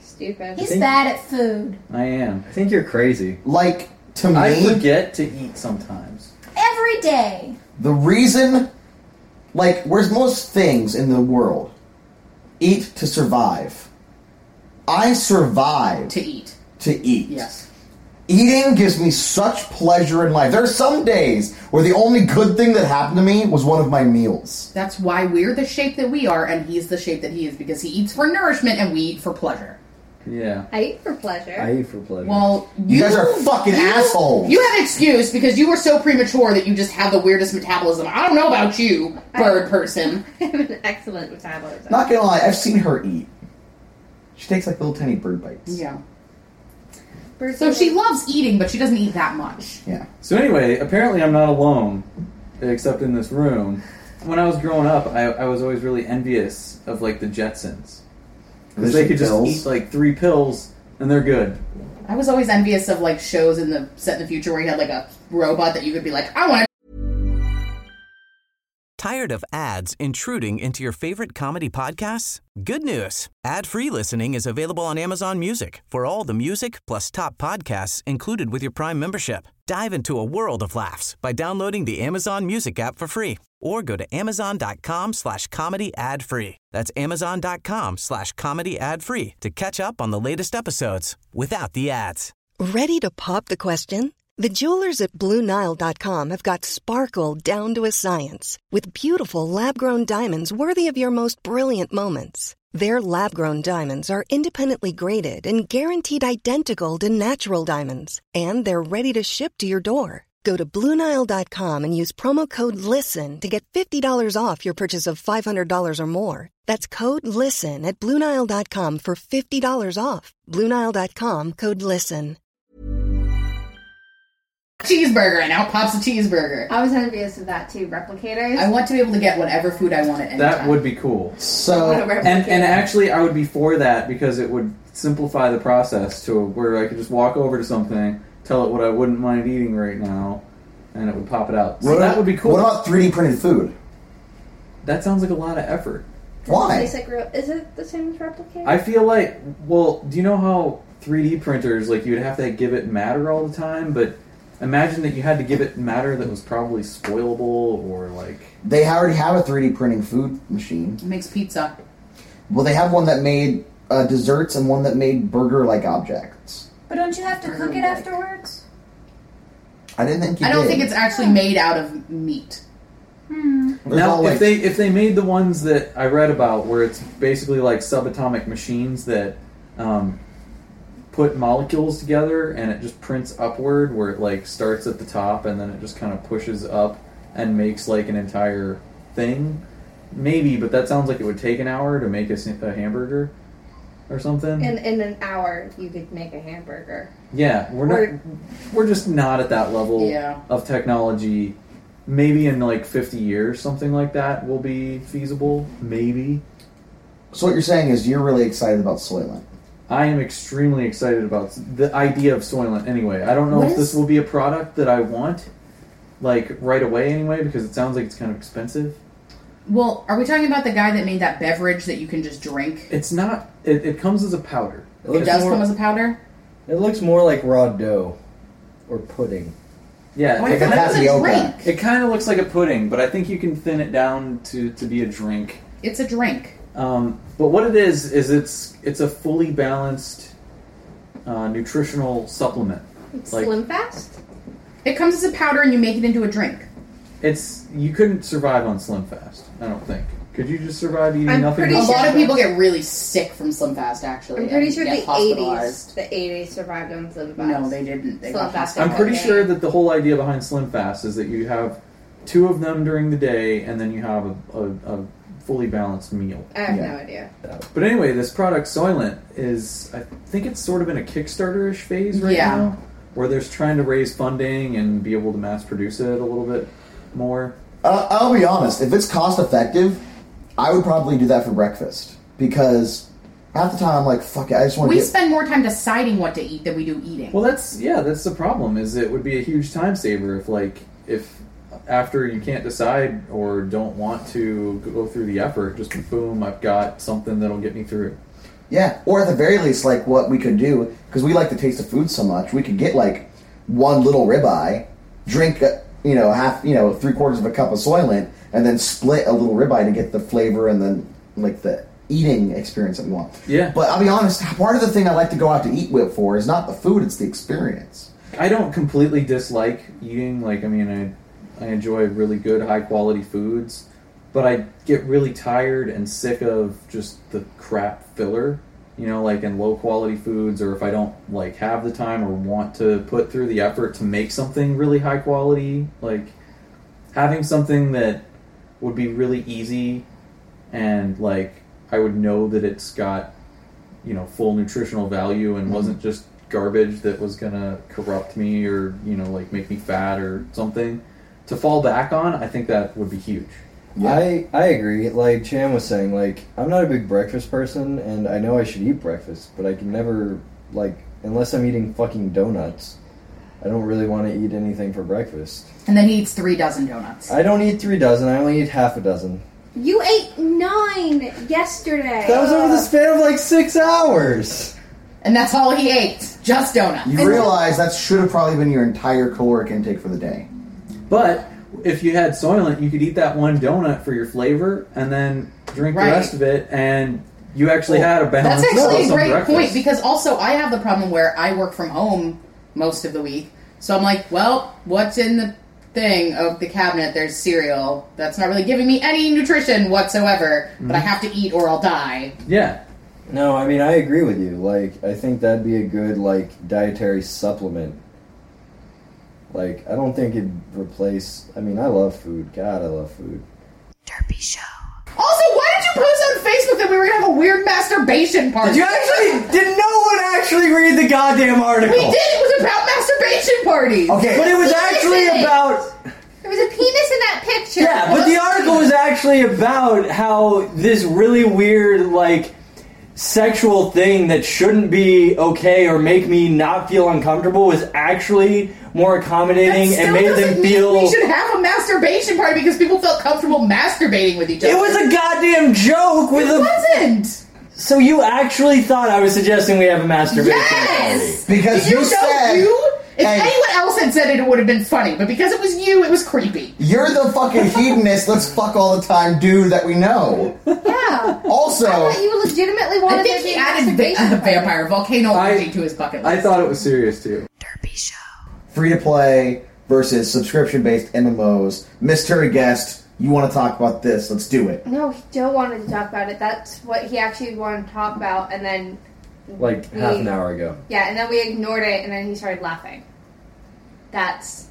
Stupid. He's bad at food. I am. I think you're crazy. Like, to I me, forget to eat sometimes. Every day. the reason, like, whereas most things in the world eat to survive, I survive To eat. to eat. Yes. Eating gives me such pleasure in life. There are some days where the only good thing that happened to me was one of my meals. That's why we're the shape that we are, and he's the shape that he is, because he eats for nourishment and we eat for pleasure. Yeah. I eat for pleasure. I eat for pleasure. Well, You guys are fucking assholes. You have an excuse because you were so premature that you just have the weirdest metabolism. I don't know about you, bird person. I have an excellent metabolism. Not gonna lie, I've seen her eat. She takes like little tiny bird bites. Yeah. So she loves eating, but she doesn't eat that much. Yeah. So anyway, apparently I'm not alone, except in this room. When I was growing up, I was always really envious of, like, the Jetsons. Because they could just eat, like, 3 pills, and they're good. I was always envious of, like, shows set in the future where you had, like, a robot that you could be like, I want to. Tired of ads intruding into your favorite comedy podcasts? Good news. Ad-free listening is available on Amazon Music for all the music plus top podcasts included with your Prime membership. Dive into a world of laughs by downloading the Amazon Music app for free or go to amazon.com/comedy ad-free. That's amazon.com/comedy ad-free to catch up on the latest episodes without the ads. Ready to pop the question? The jewelers at BlueNile.com have got sparkle down to a science with beautiful lab-grown diamonds worthy of your most brilliant moments. Their lab-grown diamonds are independently graded and guaranteed identical to natural diamonds, and they're ready to ship to your door. Go to BlueNile.com and use promo code LISTEN to get $50 off your purchase of $500 or more. That's code LISTEN at BlueNile.com for $50 off. BlueNile.com, code LISTEN. Cheeseburger, and out pops a cheeseburger. I was envious of that too. Replicators. I want to be able to get whatever food I want at any That time. would be cool. So, And actually, I would be for that because it would simplify the process to where I could just walk over to something, tell it what I wouldn't mind eating right now, and it would pop it out. So that would be cool. What about 3D printed food? That sounds like a lot of effort. Why? Tastes like real. Is it the same as replicator? I feel like, well, do you know how 3D printers, like, you'd have to give it matter all the time, but imagine that you had to give it matter that was probably spoilable or, like... They already have a 3D printing food machine. It makes pizza. Well, they have one that made desserts and one that made burger-like objects. But don't you have to cook it afterwards? I didn't think you I don't did. think it's actually made out of meat. There's Now, all, like- if they made the ones that I read about, where it's basically like subatomic machines that put molecules together and it just prints upward, where it like starts at the top and then it just kind of pushes up and makes like an entire thing, maybe. But that sounds like it would take an hour to make a hamburger or something. In an hour, you could make a hamburger. Yeah, we're just not at that level Yeah. of technology. Maybe in like 50 years, something like that will be feasible. Maybe. So what you're saying is you're really excited about Soylent. I am extremely excited about the idea of Soylent anyway. I don't know What if this is- will be a product that I want, like, right away anyway, because it sounds like it's kind of expensive. Well, are we talking about the guy that made that beverage that you can just drink? It's not... It comes as a powder. It does come as a powder? It looks more like raw dough or pudding. Yeah, Oh, I Like a thought it was a tapioca. drink. it kind of looks like a pudding, but I think you can thin it down to be a drink. It's a drink. But what it is it's a fully balanced nutritional supplement. It's Like- Slim Fast. It comes as a powder and you make it into a drink. You couldn't survive on Slim Fast, I don't think. Could you just survive eating I'm nothing? pretty A sure- lot of people get really sick from Slim Fast, actually. I'm pretty and sure get the hospitalized. 80s survived on Slim Fast. No, they didn't. They Slim got Fast. I'm hospitalized. pretty sure that the whole idea behind Slim Fast is that you have 2 of them during the day, and then you have a fully balanced meal. I have Yeah. no idea. But anyway, this product Soylent is, I think it's sort of in a Kickstarter-ish phase right Yeah. now, where they're trying to raise funding and be able to mass produce it a little bit more. I'll be honest. If it's cost effective, I would probably do that for breakfast because half the time I'm like, fuck it, I just want to We get. spend more time deciding what to eat than we do eating. Well, that's the problem. Is it would be a huge time saver if after you can't decide or don't want to go through the effort, just boom, I've got something that'll get me through. Yeah, or at the very least, like, what we could do, because we like the taste of food so much, we could get, like, one little ribeye, drink, half, 3/4 of a cup of Soylent, and then split a little ribeye to get the flavor and then, like, the eating experience that we want. Yeah. But I'll be honest, part of the thing I like to go out to eat with for is not the food, it's the experience. I don't completely dislike eating. Like, I mean, I enjoy really good, high-quality foods, but I get really tired and sick of just the crap filler, like in low-quality foods, or if I don't, like, have the time or want to put through the effort to make something really high-quality, like, having something that would be really easy and, like, I would know that it's got, full nutritional value and wasn't just garbage that was gonna corrupt me or, like, make me fat or something. To fall back on, I think that would be huge. Yeah. I agree. Like Chan was saying, like, I'm not a big breakfast person, and I know I should eat breakfast, but I can never, like, unless I'm eating fucking donuts, I don't really want to eat anything for breakfast. And then he eats 3 dozen donuts. I don't eat 3 dozen, I only eat half a dozen. You ate 9 yesterday. That was over the span of, like, 6 hours. And that's all he ate. Just donuts. You realize that should have probably been your entire caloric intake for the day. But if you had Soylent, you could eat that one donut for your flavor and then drink the rest of it, and you actually had a balanced That's actually a great breakfast. point, because also I have the problem where I work from home most of the week. So I'm like, well, what's in the thing of the cabinet? There's cereal. That's not really giving me any nutrition whatsoever, but I have to eat or I'll die. Yeah. No, I mean, I agree with you. Like, I think that'd be a good, like, dietary supplement. Like, I don't think it'd replace... I mean, I love food. God, I love food. Derpy Show. Also, why did you post on Facebook that we were going to have a weird masturbation party? Did no one actually read the goddamn article? We did! It was about masturbation parties! Okay. But it was actually about... There was a penis in that picture. Yeah, but the article was actually about how this really weird, like, sexual thing that shouldn't be okay or make me not feel uncomfortable was actually more accommodating and made them feel... We should have a masturbation party because people felt comfortable masturbating with each other. It was a goddamn joke with It wasn't! So you actually thought I was suggesting we have a masturbation Yes! party? Because Did you said... If anyone else had said it, it would have been funny. But because it was you, it was creepy. You're the fucking hedonist, let's fuck all the time dude that we know. Yeah. Also... I thought you legitimately wanted I think to he be added masturbation party. vampire volcano orgy to his bucket list. I thought it was serious, too. Derpy Show. Free-to-play versus subscription-based MMOs. Mystery guest, you want to talk about this, let's do it. No, he still wanted to talk about it. That's what he actually wanted to talk about, and then... Like, half an hour ago. Yeah, and then we ignored it, and then he started laughing. That's...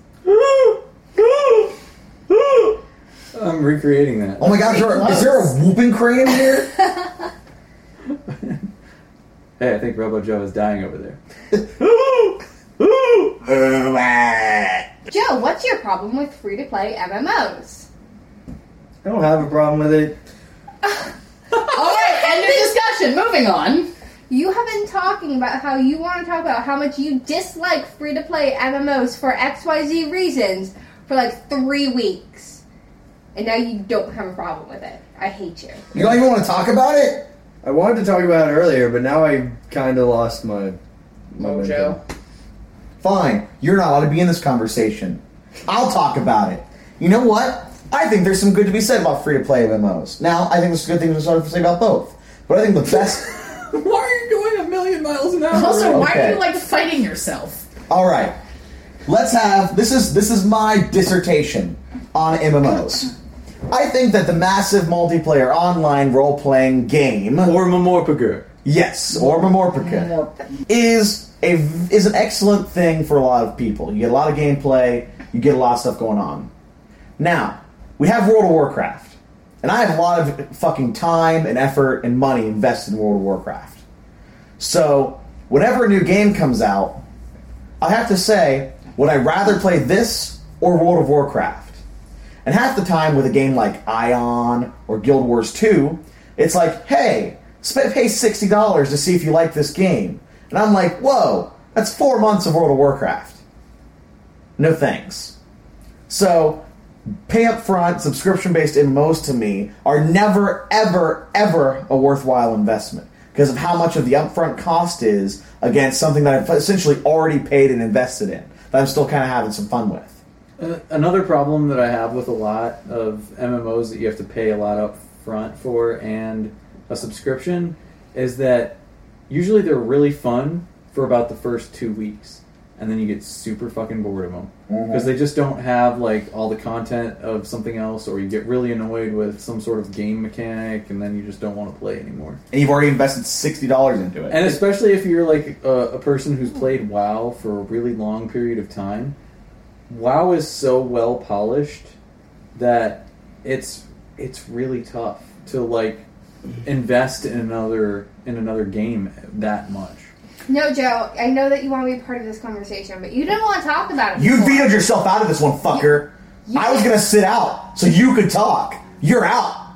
I'm recreating that. Oh my god, is there a whooping crane here? Hey, I think Robo Joe is dying over there. Joe, what's your problem with free-to-play MMOs? I don't have a problem with it. Alright, end of discussion. Moving on. You have been talking about how you want to talk about how much you dislike free-to-play MMOs for XYZ reasons for like 3 weeks. And now you don't have a problem with it. I hate you. You don't even want to talk about it? I wanted to talk about it earlier, but now I kind of lost my Mojo. Fine, you're not allowed to be in this conversation. I'll talk about it. You know what? I think there's some good to be said about free-to-play MMOs. Now, I think there's good things to say about both. But I think the best... Why are you going 1,000,000 miles an hour? Also, why Okay. are you like fighting yourself? Alright. Let's have... This is my dissertation on MMOs. I think that the massive multiplayer online role-playing game... Or Mamorpagur. Yes, or Mamorpagur. Is an excellent thing for a lot of people. You get a lot of gameplay, you get a lot of stuff going on. Now, we have World of Warcraft. And I have a lot of fucking time and effort and money invested in World of Warcraft. So, whenever a new game comes out, I have to say, would I rather play this or World of Warcraft? And half the time with a game like Ion or Guild Wars 2, it's like, hey, pay $60 to see if you like this game. And I'm like, whoa, that's 4 months of World of Warcraft. No thanks. So, pay up front, subscription-based MMOs to me are never, ever, ever a worthwhile investment. because of how much of the upfront cost is against something that I've essentially already paid and invested in, that I'm still kind of having some fun with. Another problem that I have with a lot of MMOs that you have to pay a lot up front for and a subscription is that usually they're really fun for about the first 2 weeks, and then you get super fucking bored of them because they just don't have like all the content of something else, or you get really annoyed with some sort of game mechanic, and then you just don't want to play anymore. And you've already invested $60 into it. And especially if you're like a person who's played WoW for a really long period of time, WoW is so well polished that it's really tough to like invest in another game that much. No, Joe, I know that you want to be part of this conversation, but you didn't want to talk about it You before. vetoed yourself out of this one, fucker. I was going to sit out so you could talk. You're out.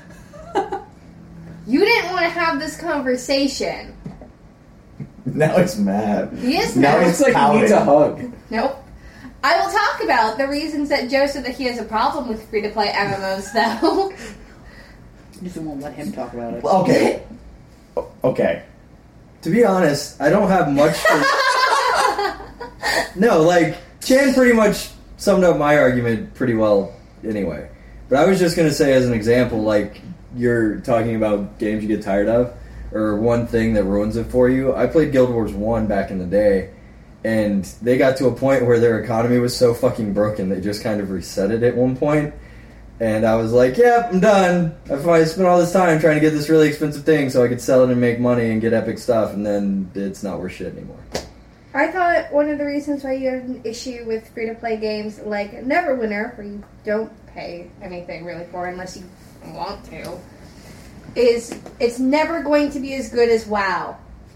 You didn't want to have this conversation. Now he's mad. He is Now mad. he's like he needs a hug. Nope. I will talk about the reasons that Joe said that he has a problem with free-to-play MMOs, though. You just won't let him talk about it. Okay. Okay. To be honest, I don't have much No, like, Chan pretty much summed up my argument pretty well anyway. But I was just going to say as an example, like, you're talking about games you get tired of, or one thing that ruins it for you. I played Guild Wars 1 back in the day, and they got to a point where their economy was so fucking broken, they just kind of reset it at one point. And I was like, yep, I'm done. I spent all this time trying to get this really expensive thing so I could sell it and make money and get epic stuff, and then it's not worth shit anymore. I thought one of the reasons why you had an issue with free-to-play games like Neverwinter, where you don't pay anything really for unless you want to, is it's never going to be as good as WoW.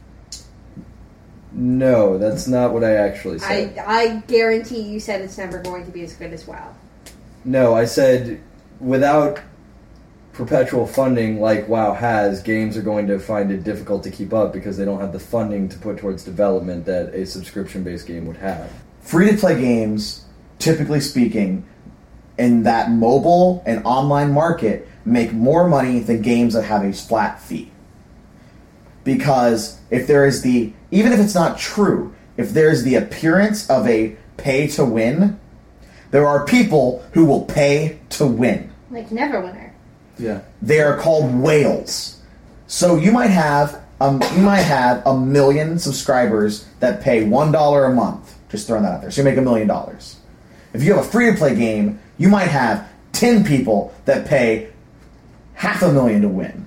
No, that's not what I actually said. I guarantee you said it's never going to be as good as WoW. No, I said without perpetual funding like WoW has, games are going to find it difficult to keep up because they don't have the funding to put towards development that a subscription-based game would have. Free-to-play games, typically speaking, in that mobile and online market, make more money than games that have a flat fee. Because if there is the, even if it's not true, if there's the appearance of a pay-to-win, there are people who will pay to win. Like Neverwinter. Yeah. They are called whales. So you might have a million subscribers that pay $1 a month. Just throwing that out there. So you make $1 million. If you have a free-to-play game, you might have 10 people that pay $500,000 to win.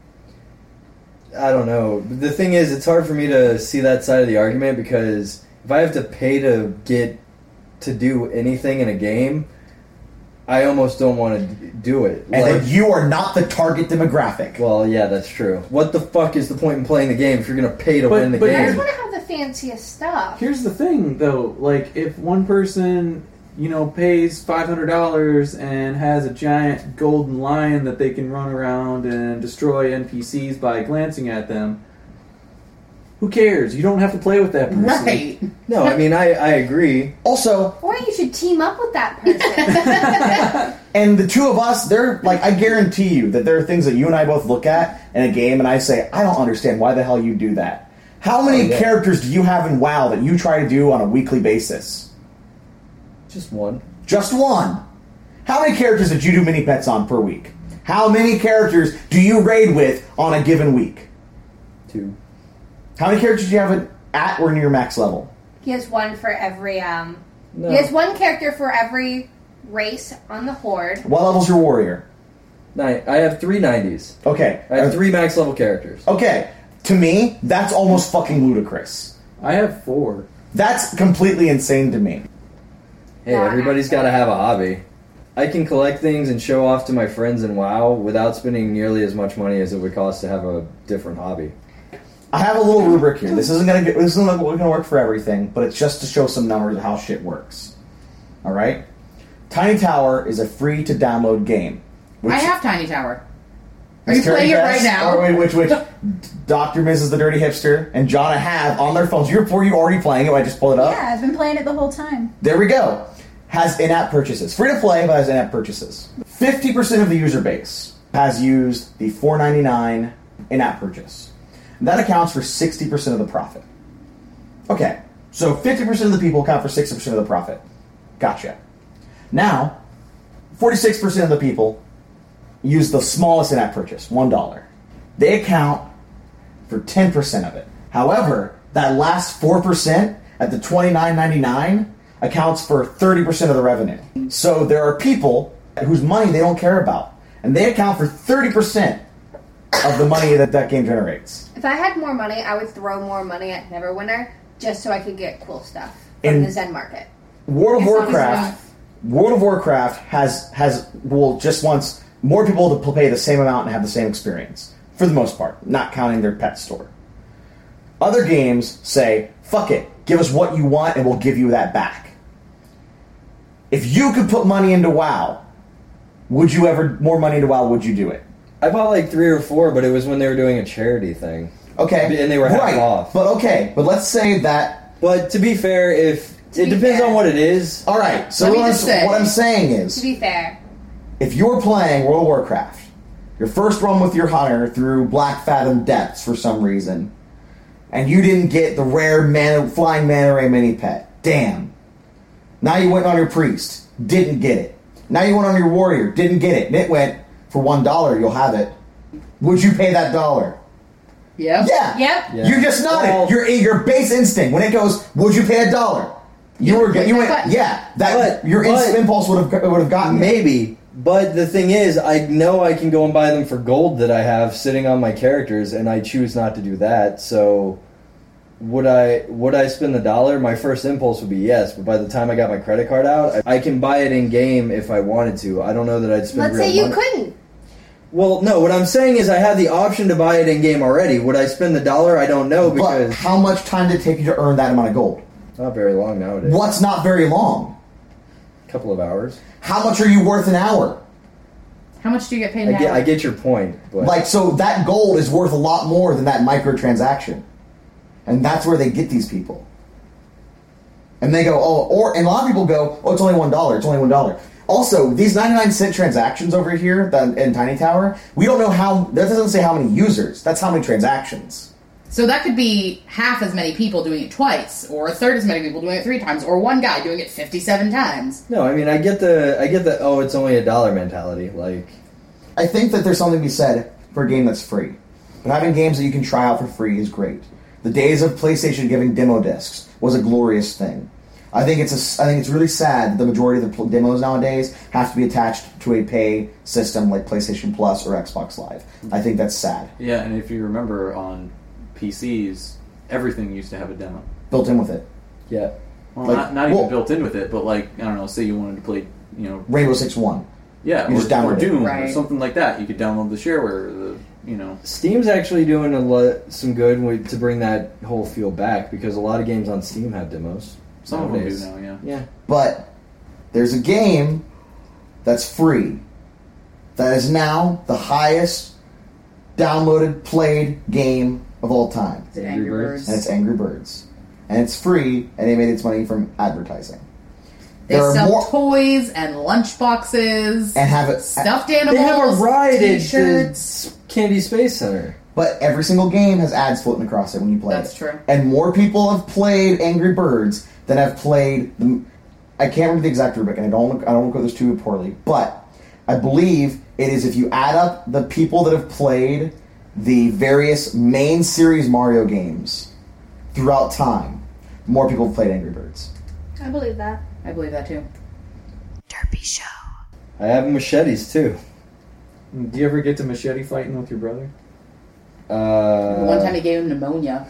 I don't know. The thing is, it's hard for me to see that side of the argument because if I have to pay to get to do anything in a game, I almost don't want to do it. And then you are not the target demographic. Well, yeah, that's true. What the fuck is the point in playing the game if you're going to pay to win the I just game? want to have the fanciest stuff. Here's the thing, though. Like, if one person, pays $500 and has a giant golden lion that they can run around and destroy NPCs by glancing at them, who cares? You don't have to play with that person. Right. No, I mean, I agree. Also, Or you should team up with that person. and the two of us, they're like, I guarantee you that there are things that you and I both look at in a game and I say, I don't understand why the hell you do that. How many characters do you have in WoW that you try to do on a weekly basis? Just one. Just one. How many characters did you do mini pets on per week? How many characters do you raid with on a given week? 2. How many characters do you have at or near max level? He has one for every, No. He has one character for every race on the Horde. What level's your warrior? I have 3 90s. Okay. I have 3 max level characters. Okay. To me, that's almost fucking ludicrous. I have 4. That's completely insane to me. Hey, everybody's got to have a hobby. I can collect things and show off to my friends in WoW without spending nearly as much money as it would cost to have a different hobby. I have a little rubric here. This isn't gonna work for everything, but it's just to show some numbers of how shit works. All right. Tiny Tower is a free to download game. I have Tiny Tower. Are Is you Terry playing it right Best, now? Or wait, which Dr. Mrs. the Dirty Hipster and Jonna have on their phones. You're already playing it. I just pulled it up. Yeah, I've been playing it the whole time. There we go. Has in-app purchases. Free to play, but has in-app purchases. 50% of the user base has used the $4.99 in-app purchase. That accounts for 60% of the profit. Okay, so 50% of the people account for 60% of the profit. Gotcha. Now, 46% of the people use the smallest in-app purchase, $1. They account for 10% of it. However, that last 4% at the $29.99 accounts for 30% of the revenue. So there are people whose money they don't care about, and they account for 30% of the money that game generates. If I had more money, I would throw more money at Neverwinter just so I could get cool stuff from the Zen market. World of Warcraft will just wants more people to pay the same amount and have the same experience, for the most part, not counting their pet store. Other games say, fuck it, give us what you want and we'll give you that back. If you could put money into WoW, would you do it? I bought like 3 or 4, but it was when they were doing a charity thing. Okay. And they were half off. But let's say that... But to be fair, it depends on what it is. Alright, so what I'm saying is... To be fair. If you're playing World of Warcraft, your first run with your hunter through Black Fathom Depths for some reason, and you didn't get the rare flying manta ray mini pet. Damn. Now you went on your priest. Didn't get it. Now you went on your warrior. Didn't get it. And it went, for $1, you'll have it. Would you pay that $1? Yep. Yep. Yeah. You just nodded. Your base instinct, when it goes, would you pay $1? Your instant impulse would have gotten maybe. But the thing is, I know I can go and buy them for gold that I have sitting on my characters, and I choose not to do that. So, would I spend the $1? My first impulse would be yes, but by the time I got my credit card out, I can buy it in game if I wanted to. I don't know that I'd spend. Let's say you couldn't. Well, no. What I'm saying is, I have the option to buy it in game already. Would I spend the $1? I don't know because. But how much time did it take you to earn that amount of gold? Not very long nowadays. What's not very long? A couple of hours. How much are you worth an hour? How much do you get paid an hour? I get your point. But. So that gold is worth a lot more than that microtransaction. And that's where they get these people. And they go, and a lot of people go, it's only $1, it's only $1. Also, these 99-cent transactions over here in Tiny Tower, we don't know that doesn't say how many users, that's how many transactions. So that could be half as many people doing it twice, or a third as many people doing it 3 times, or one guy doing it 57 times. No, I mean, I get the it's only $1 mentality. Like, I think that there's something to be said for a game that's free. But having games that you can try out for free is great. The days of PlayStation giving demo discs was a glorious thing. I think it's really sad that the majority of the demos nowadays have to be attached to a pay system like PlayStation Plus or Xbox Live. I think that's sad. Yeah, and if you remember on PCs, everything used to have a demo built in with it. Yeah. Well, not even built in with it, but like, I don't know, say you wanted to play, Rainbow Six 1. Yeah, you just download or Doom right. or something like that. You could download the shareware, Steam's actually doing some good to bring that whole feel back because a lot of games on Steam have demos. Some nowadays. of them do now, Yeah. But there's a game that's free that is now the highest downloaded, played game of all time. It's Angry Birds. And it's Angry Birds. And it's free, and they made its money from advertising. They sell toys and lunchboxes and have stuffed animals. They have a ride t-shirts. at Candy Space Center. But every single game has ads floating across it when you play it. That's true. And more people have played Angry Birds than have played I can't remember the exact rubric, and I don't want to go this too poorly, but I believe it is if you add up the people that have played the various main series Mario games throughout time, more people have played Angry Birds. I believe that. I believe that too. Derpy Show. I have machetes too. Do you ever get to machete fighting with your brother? One time he gave him pneumonia.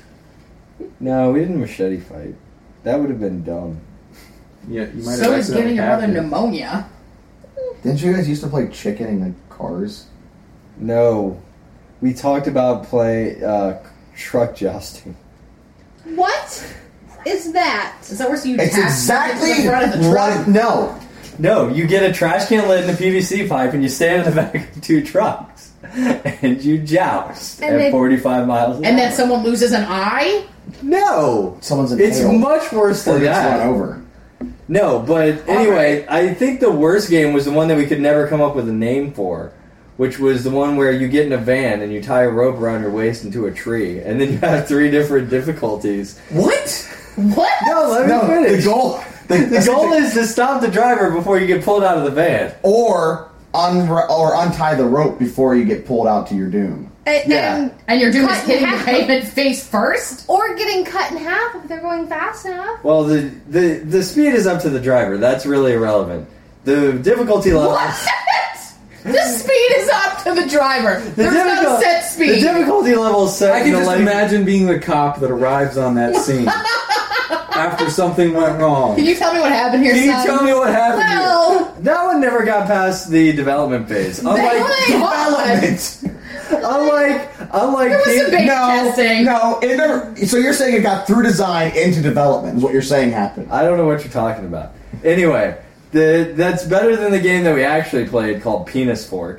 No, we didn't machete fight. That would have been dumb. Yeah, you might so have is giving your brother pneumonia. Didn't you guys used to play chicken in the cars? No. We talked about truck jousting. What is that? Is that where you It's tap exactly the front of the truck? No, you get a trash can lid and a PVC pipe and you stand in the back of 2 trucks and you joust at 45 miles an hour. And then someone loses an eye? No! Someone's impaled. It's much worse than that. Run over. No, but anyway, I think the worst game was the one that we could never come up with a name for, which was the one where you get in a van and you tie a rope around your waist into a tree, and then you have 3 different difficulties. What? What? No, let me finish. The goal. The goal is to stop the driver before you get pulled out of the van. Or untie the rope before you get pulled out to your doom. Yeah. And your doom is Cut in hitting the half. pavement face first? Or getting cut in half if they're going fast enough. Well, the speed is up to the driver. That's really irrelevant. The difficulty level... What? The speed is up to the driver. There's no set speed. The difficulty level is set. I can just imagine being the cop that arrives on that scene after something went wrong. Can you tell me what happened here, Can you son? tell me what happened Well, here? That one never got past the development phase. Development. Unlike there was some beta testing. No, it never. So you're saying it got through design into development? Is what you're saying happened? I don't know what you're talking about. Anyway, that's better than the game that we actually played called Penis Fork.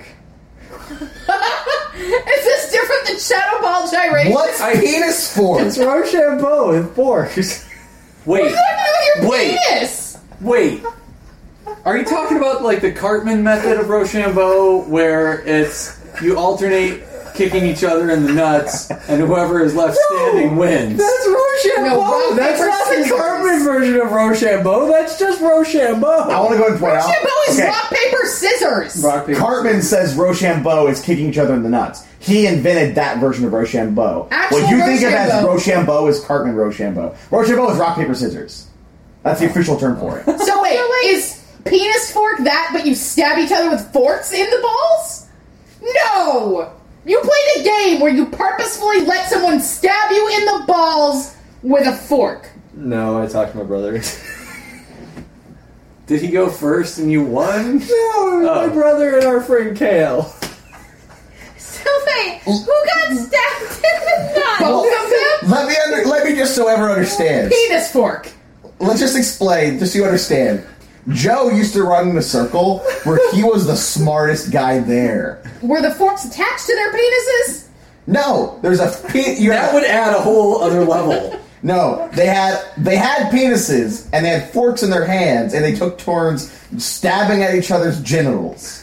is this different than Shadow Ball Gyration? What's penis for? It's Rochambeau with forks. Wait, Your Wait. penis! wait. Are you talking about like the Cartman method of Rochambeau, where it's you alternate kicking each other in the nuts, and whoever is left standing wins? That's Rochambeau. No, rock, That's paper, not the scissors. Cartman version of Rochambeau. That's just Rochambeau. I want to go and point out. Rochambeau is Okay, rock, paper, scissors! Rock, paper, Cartman says Rochambeau is kicking each other in the nuts. He invented that version of Rochambeau. Actual What you think of as Rochambeau. Rochambeau is Cartman Rochambeau. Rochambeau is rock, paper, scissors. That's the official term for it. So wait, is penis fork that, but you stab each other with forks in the balls? No! You played a game where you purposefully let someone stab you in the balls with a fork. No, I talked to my brother. Did he go first and you won? No, my brother and our friend Kale. So wait, who got stabbed in the nuts? Both of them? Let me just so everyone understands. Penis fork. Let's just explain, just so you understand. Joe used to run in a circle where he was the smartest guy there. Were the forks attached to their penises? No, there's a That would add a whole other level. No, they had penises and they had forks in their hands and they took turns stabbing at each other's genitals.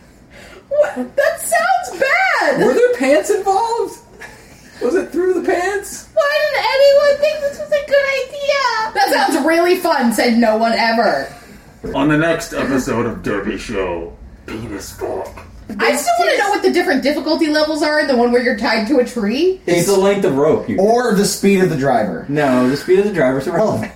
What? That sounds bad! Were there pants involved? Was it through the pants? Why did anyone think this was a good idea? That sounds really fun, said no one ever. On the next episode of Derby Show, penis fork. I still want to know what the different difficulty levels are in the one where you're tied to a tree. It's the length of rope. Or the speed of the driver. No, the speed of the driver is irrelevant.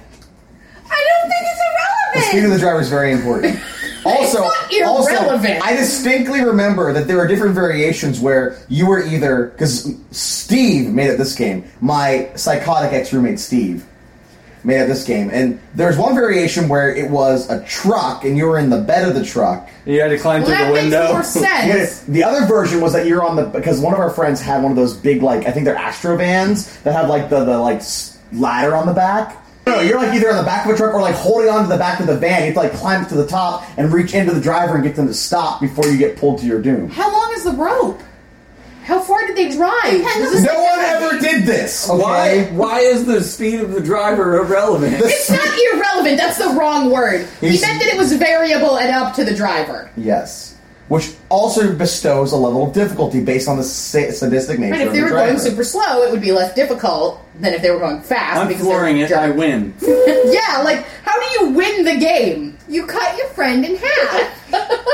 I don't think it's The irrelevant. speed of the driver is very important. Also, not irrelevant. I distinctly remember that there were different variations where you were either, because Steve made it this game, my psychotic ex-roommate Steve made it this game, and there's one variation where it was a truck and you were in the bed of the truck. You had to climb Well, through that the makes window. more sense. The other version was that you're on the, because one of our friends had one of those big, like, I think they're Astro vans that have like the ladder on the back. No, you're like either on the back of a truck or like holding onto the back of the van. You have to like climb to the top and reach into the driver and get them to stop before you get pulled to your doom. How long is the rope? How far did they drive? Was this No one ever did this. Okay? Why is the speed of the driver irrelevant? It's not irrelevant. That's the wrong word. He He's- meant that it was variable and up to the driver. Yes. Which also bestows a level of difficulty based on the sadistic nature And if of they the were driver. going super slow, it would be less difficult than if they were going fast. I'm because flooring they it. were I win. Yeah, like, how do you win the game? You cut your friend in half.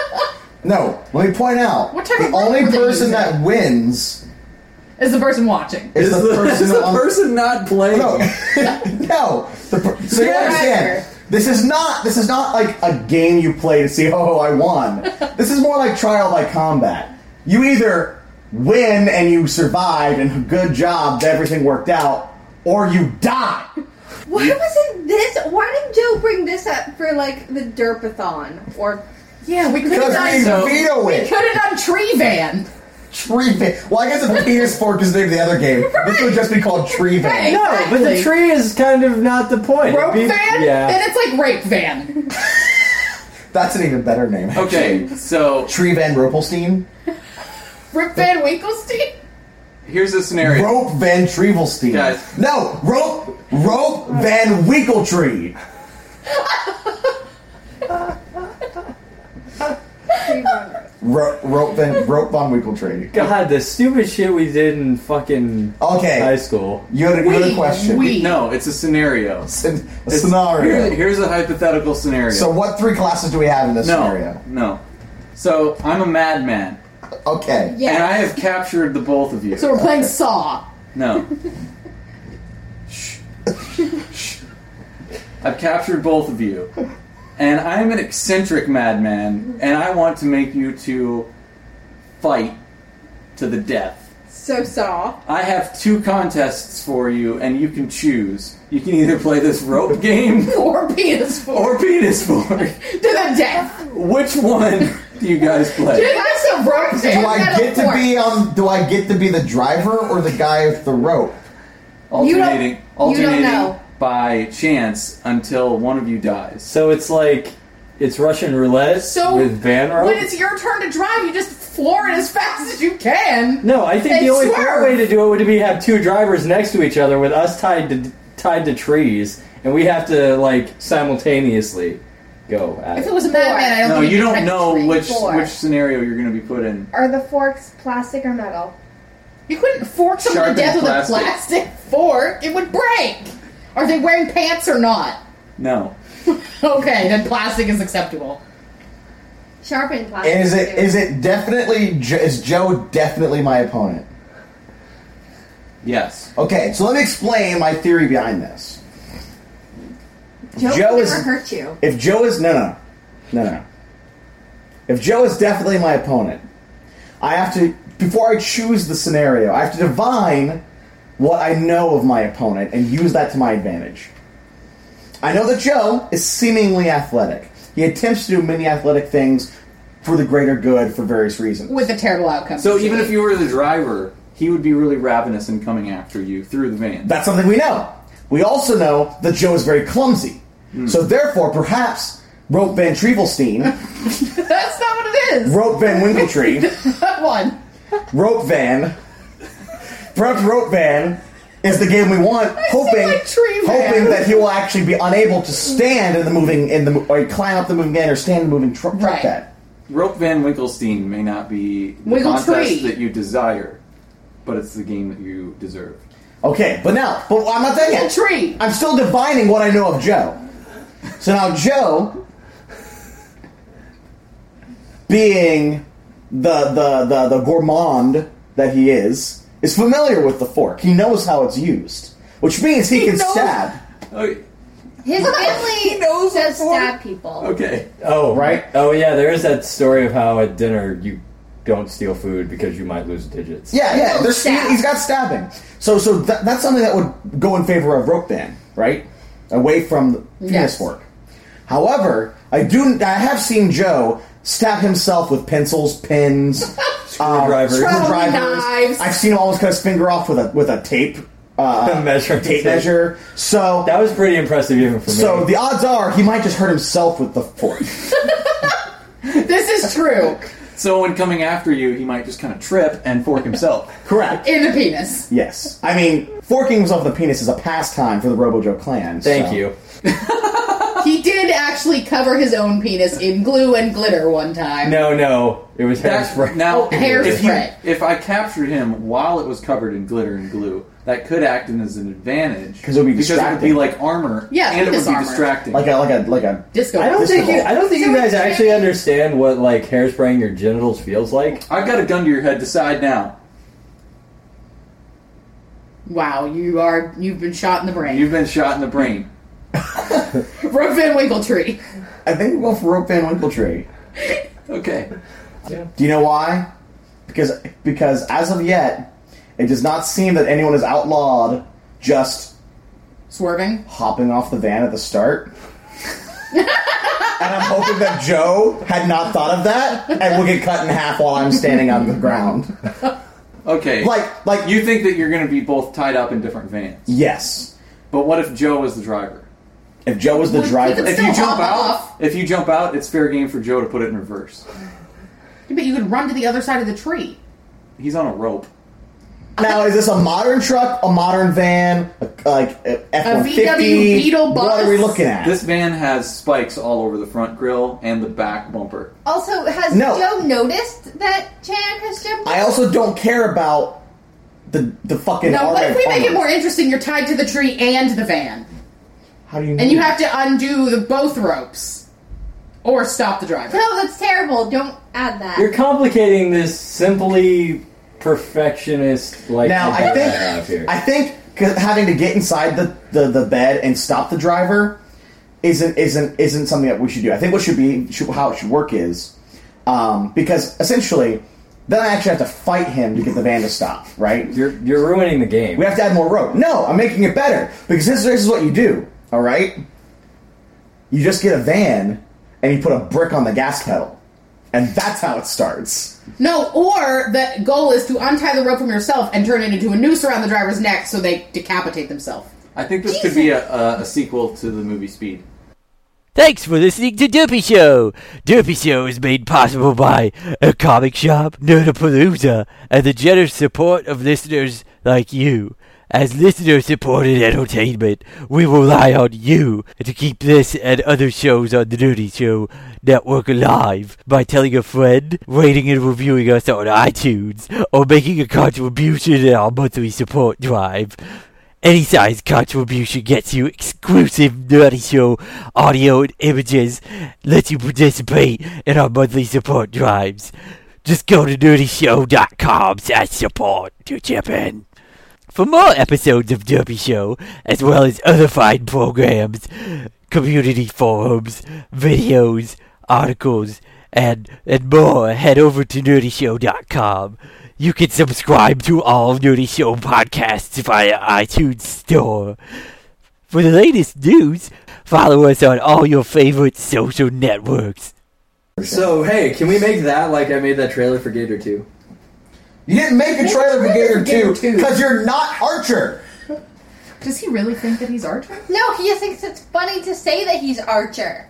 No, let me point out. What type the of rope only were they person using? that wins Is the person watching. is the person Is the on person not playing? No, no. So you understand? This is not like a game you play to see. Oh, I won. This is more like trial by combat. You either win and you survived and good job, everything worked out, or you die. Why wasn't this? Why did Joe bring this up for like the Derpathon? Or Yeah, we could have Because done we veto We it. could have done Tree Van. Tree van. Well, I guess if penis fork is the name of the other game, this would just be called tree van. Right. No, but the Exactly. tree is kind of not the point. Rope It'd be- Van? Yeah. Then it's like Rape Van. That's an even better name. actually. Okay, so Tree Van Ropelstein? Rip Van Winklestein? here's the scenario. Rope Van Trevelstein. Guys. No, Rope Van Winkletree. Rope Von Winkletree. God, the stupid shit we did in fucking high school. You had a question. No, it's a scenario. Scenario. Here's a hypothetical scenario. So what 3 classes do we have in this scenario? No. So I'm a madman. Okay. Yes. And I have captured the both of you. So we're playing Saw. No. Shh. I've captured both of you. And I'm an eccentric madman, and I want to make you two fight to the death. So Saw. I have 2 contests for you, and you can choose. You can either play this rope game or penis fork. Or penis fork. To the death. Which one do you guys play? That's a rope game. Do I get to be the driver or the guy with the rope? Alternating you don't know. by chance until one of you dies. So it's like it's Russian roulette with van rope. When it's your turn to drive, you just floor it as fast as you can. No, I think the only fair way to do it would be have 2 drivers next to each other with us tied to trees, and we have to like simultaneously go at it. If it was a madman, I don't think you you'd don't have know to which trade scenario you're going to be put in. Are the forks plastic or metal? You couldn't fork someone to Sharpened death with plastic. a plastic fork. It would break. Are they wearing pants or not? No. Okay, then plastic is acceptable. Sharpened plastic. Is Joe definitely my opponent? Yes. Okay, so let me explain my theory behind this. Joe would never hurt you. If Joe is no. If Joe is definitely my opponent, I have to, before I choose the scenario, I have to divine what I know of my opponent and use that to my advantage. I know that Joe is seemingly athletic. He attempts to do many athletic things for the greater good for various reasons. With a terrible outcome. So even if you were the driver, he would be really ravenous and coming after you through the van. That's something we know. We also know that Joe is very clumsy. So therefore, perhaps Rope Van Trevelstein... That's not what it is. Rope Van Winkletree... That one. Rope Van... Perhaps Rope Van is the game we want, hoping that he will actually be unable to stand or climb up the moving van or stand in the moving truck bed. Rope Van Winkelstein may not be the contest that you desire, but it's the game that you deserve. Okay, but I'm not done yet. Tree. I'm still defining what I know of Joe. So now Joe, being the gourmand that he is familiar with the fork. He knows how it's used, which means he can stab. His family does stab people. Okay. Oh, right. Oh, yeah, there is that story of how at dinner you don't steal food because you might lose digits. Yeah. He's got stabbing. So that's something that would go in favor of Rope Van, right? Away from the penis fork. However, I have seen Joe stab himself with pencils, pins, screwdrivers. Knives. I've seen him almost cut his finger off with a tape. Tape measure. So that was pretty impressive even for me. So the odds are he might just hurt himself with the fork. This is true. So when coming after you, he might just kind of trip and fork himself. Correct. In the penis. Yes. I mean, forking himself in the penis is a pastime for the RoboJoe clan. Thank you. He did actually cover his own penis in glue and glitter one time. No. It was hairspray. Now, hairspray. If I captured him while it was covered in glitter and glue, that could act as an advantage. Because it would be distracting. Because it would be like armor. Yeah, and it would be armor. distracting. Like a disco. I don't think you guys actually understand what like hairspraying your genitals feels like. I've got a gun to your head. Decide now. Wow, you've been shot in the brain. You've been shot in the brain. Rope Van Winkletree. I think we'll go for Rope Van Winkletree. Okay. Yeah. Do you know why? Because as of yet, it does not seem that anyone is outlawed just swerving, hopping off the van at the start. And I'm hoping that Joe had not thought of that and will get cut in half while I'm standing on the ground. Okay. Like you think that you're going to be both tied up in different vans? Yes. But what if Joe was the driver? If Joe was the driver, if you jump out, it's fair game for Joe to put it in reverse. Yeah, but you could run to the other side of the tree. He's on a rope. Now, is this a modern truck, a modern van, like F-150? A VW Beetle bus? What are we looking at? This van has spikes all over the front grille and the back bumper. Also, has Joe noticed that Chan has jumped. I also don't care about the fucking. No, what if we make armor. it more interesting? You're tied to the tree and the van. How do you? And you have to undo both ropes. Or stop the driver. No, that's terrible. Don't add that. You're complicating this simply perfectionist like Now idea I have here. think having to get inside the bed and stop the driver isn't something that we should do. I think how it should work is because essentially then I actually have to fight him to get the van to stop. Right? You're ruining the game. We have to add more rope. No, I'm making it better because this is what you do. All right, you just get a van and you put a brick on the gas pedal, and that's how it starts. No, or the goal is to untie the rope from yourself and turn it into a noose around the driver's neck so they decapitate themselves. I think this could be a sequel to the movie Speed. Thanks for listening to Derpy Show. Derpy Show is made possible by a comic shop, Nerdapalooza, and the generous support of listeners like you. As listener-supported entertainment, we rely on you to keep this and other shows on the Nerdy Show Network alive by telling a friend, rating and reviewing us on iTunes, or making a contribution in our monthly support drive. Any size contribution gets you exclusive Nerdy Show audio and images, lets you participate in our monthly support drives. Just go to nerdyshow.com/support to chip in. For more episodes of Derpy Show, as well as other fine programs, community forums, videos, articles, and more, head over to nerdyshow.com. You can subscribe to all Nerdy Show podcasts via iTunes Store. For the latest news, follow us on all your favorite social networks. So, hey, can we make that like I made that trailer for Gator 2? You didn't make a trailer for Gator 2 because you're not Archer. Does he really think that he's Archer? No, he just thinks it's funny to say that he's Archer.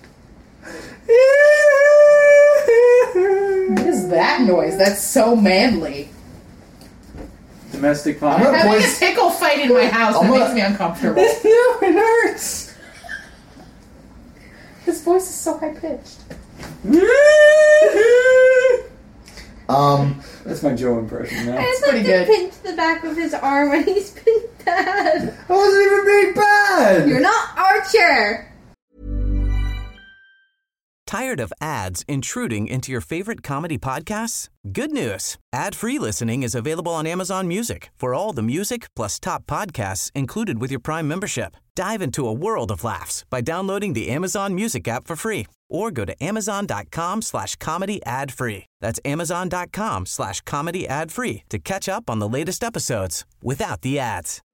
What is that noise? That's so manly. Domestic I'm violence. having a tickle fight in my house that makes me uncomfortable. No, it hurts. His voice is so high-pitched. That's my Joe impression now. I just pretty like to good. pinch the back of his arm when he's been bad. I wasn't even being bad. You're not Archer. Tired of ads intruding into your favorite comedy podcasts? Good news. Ad-free listening is available on Amazon Music for all the music plus top podcasts included with your Prime membership. Dive into a world of laughs by downloading the Amazon Music app for free or go to amazon.com/comedy ad-free. That's amazon.com/comedy ad-free to catch up on the latest episodes without the ads.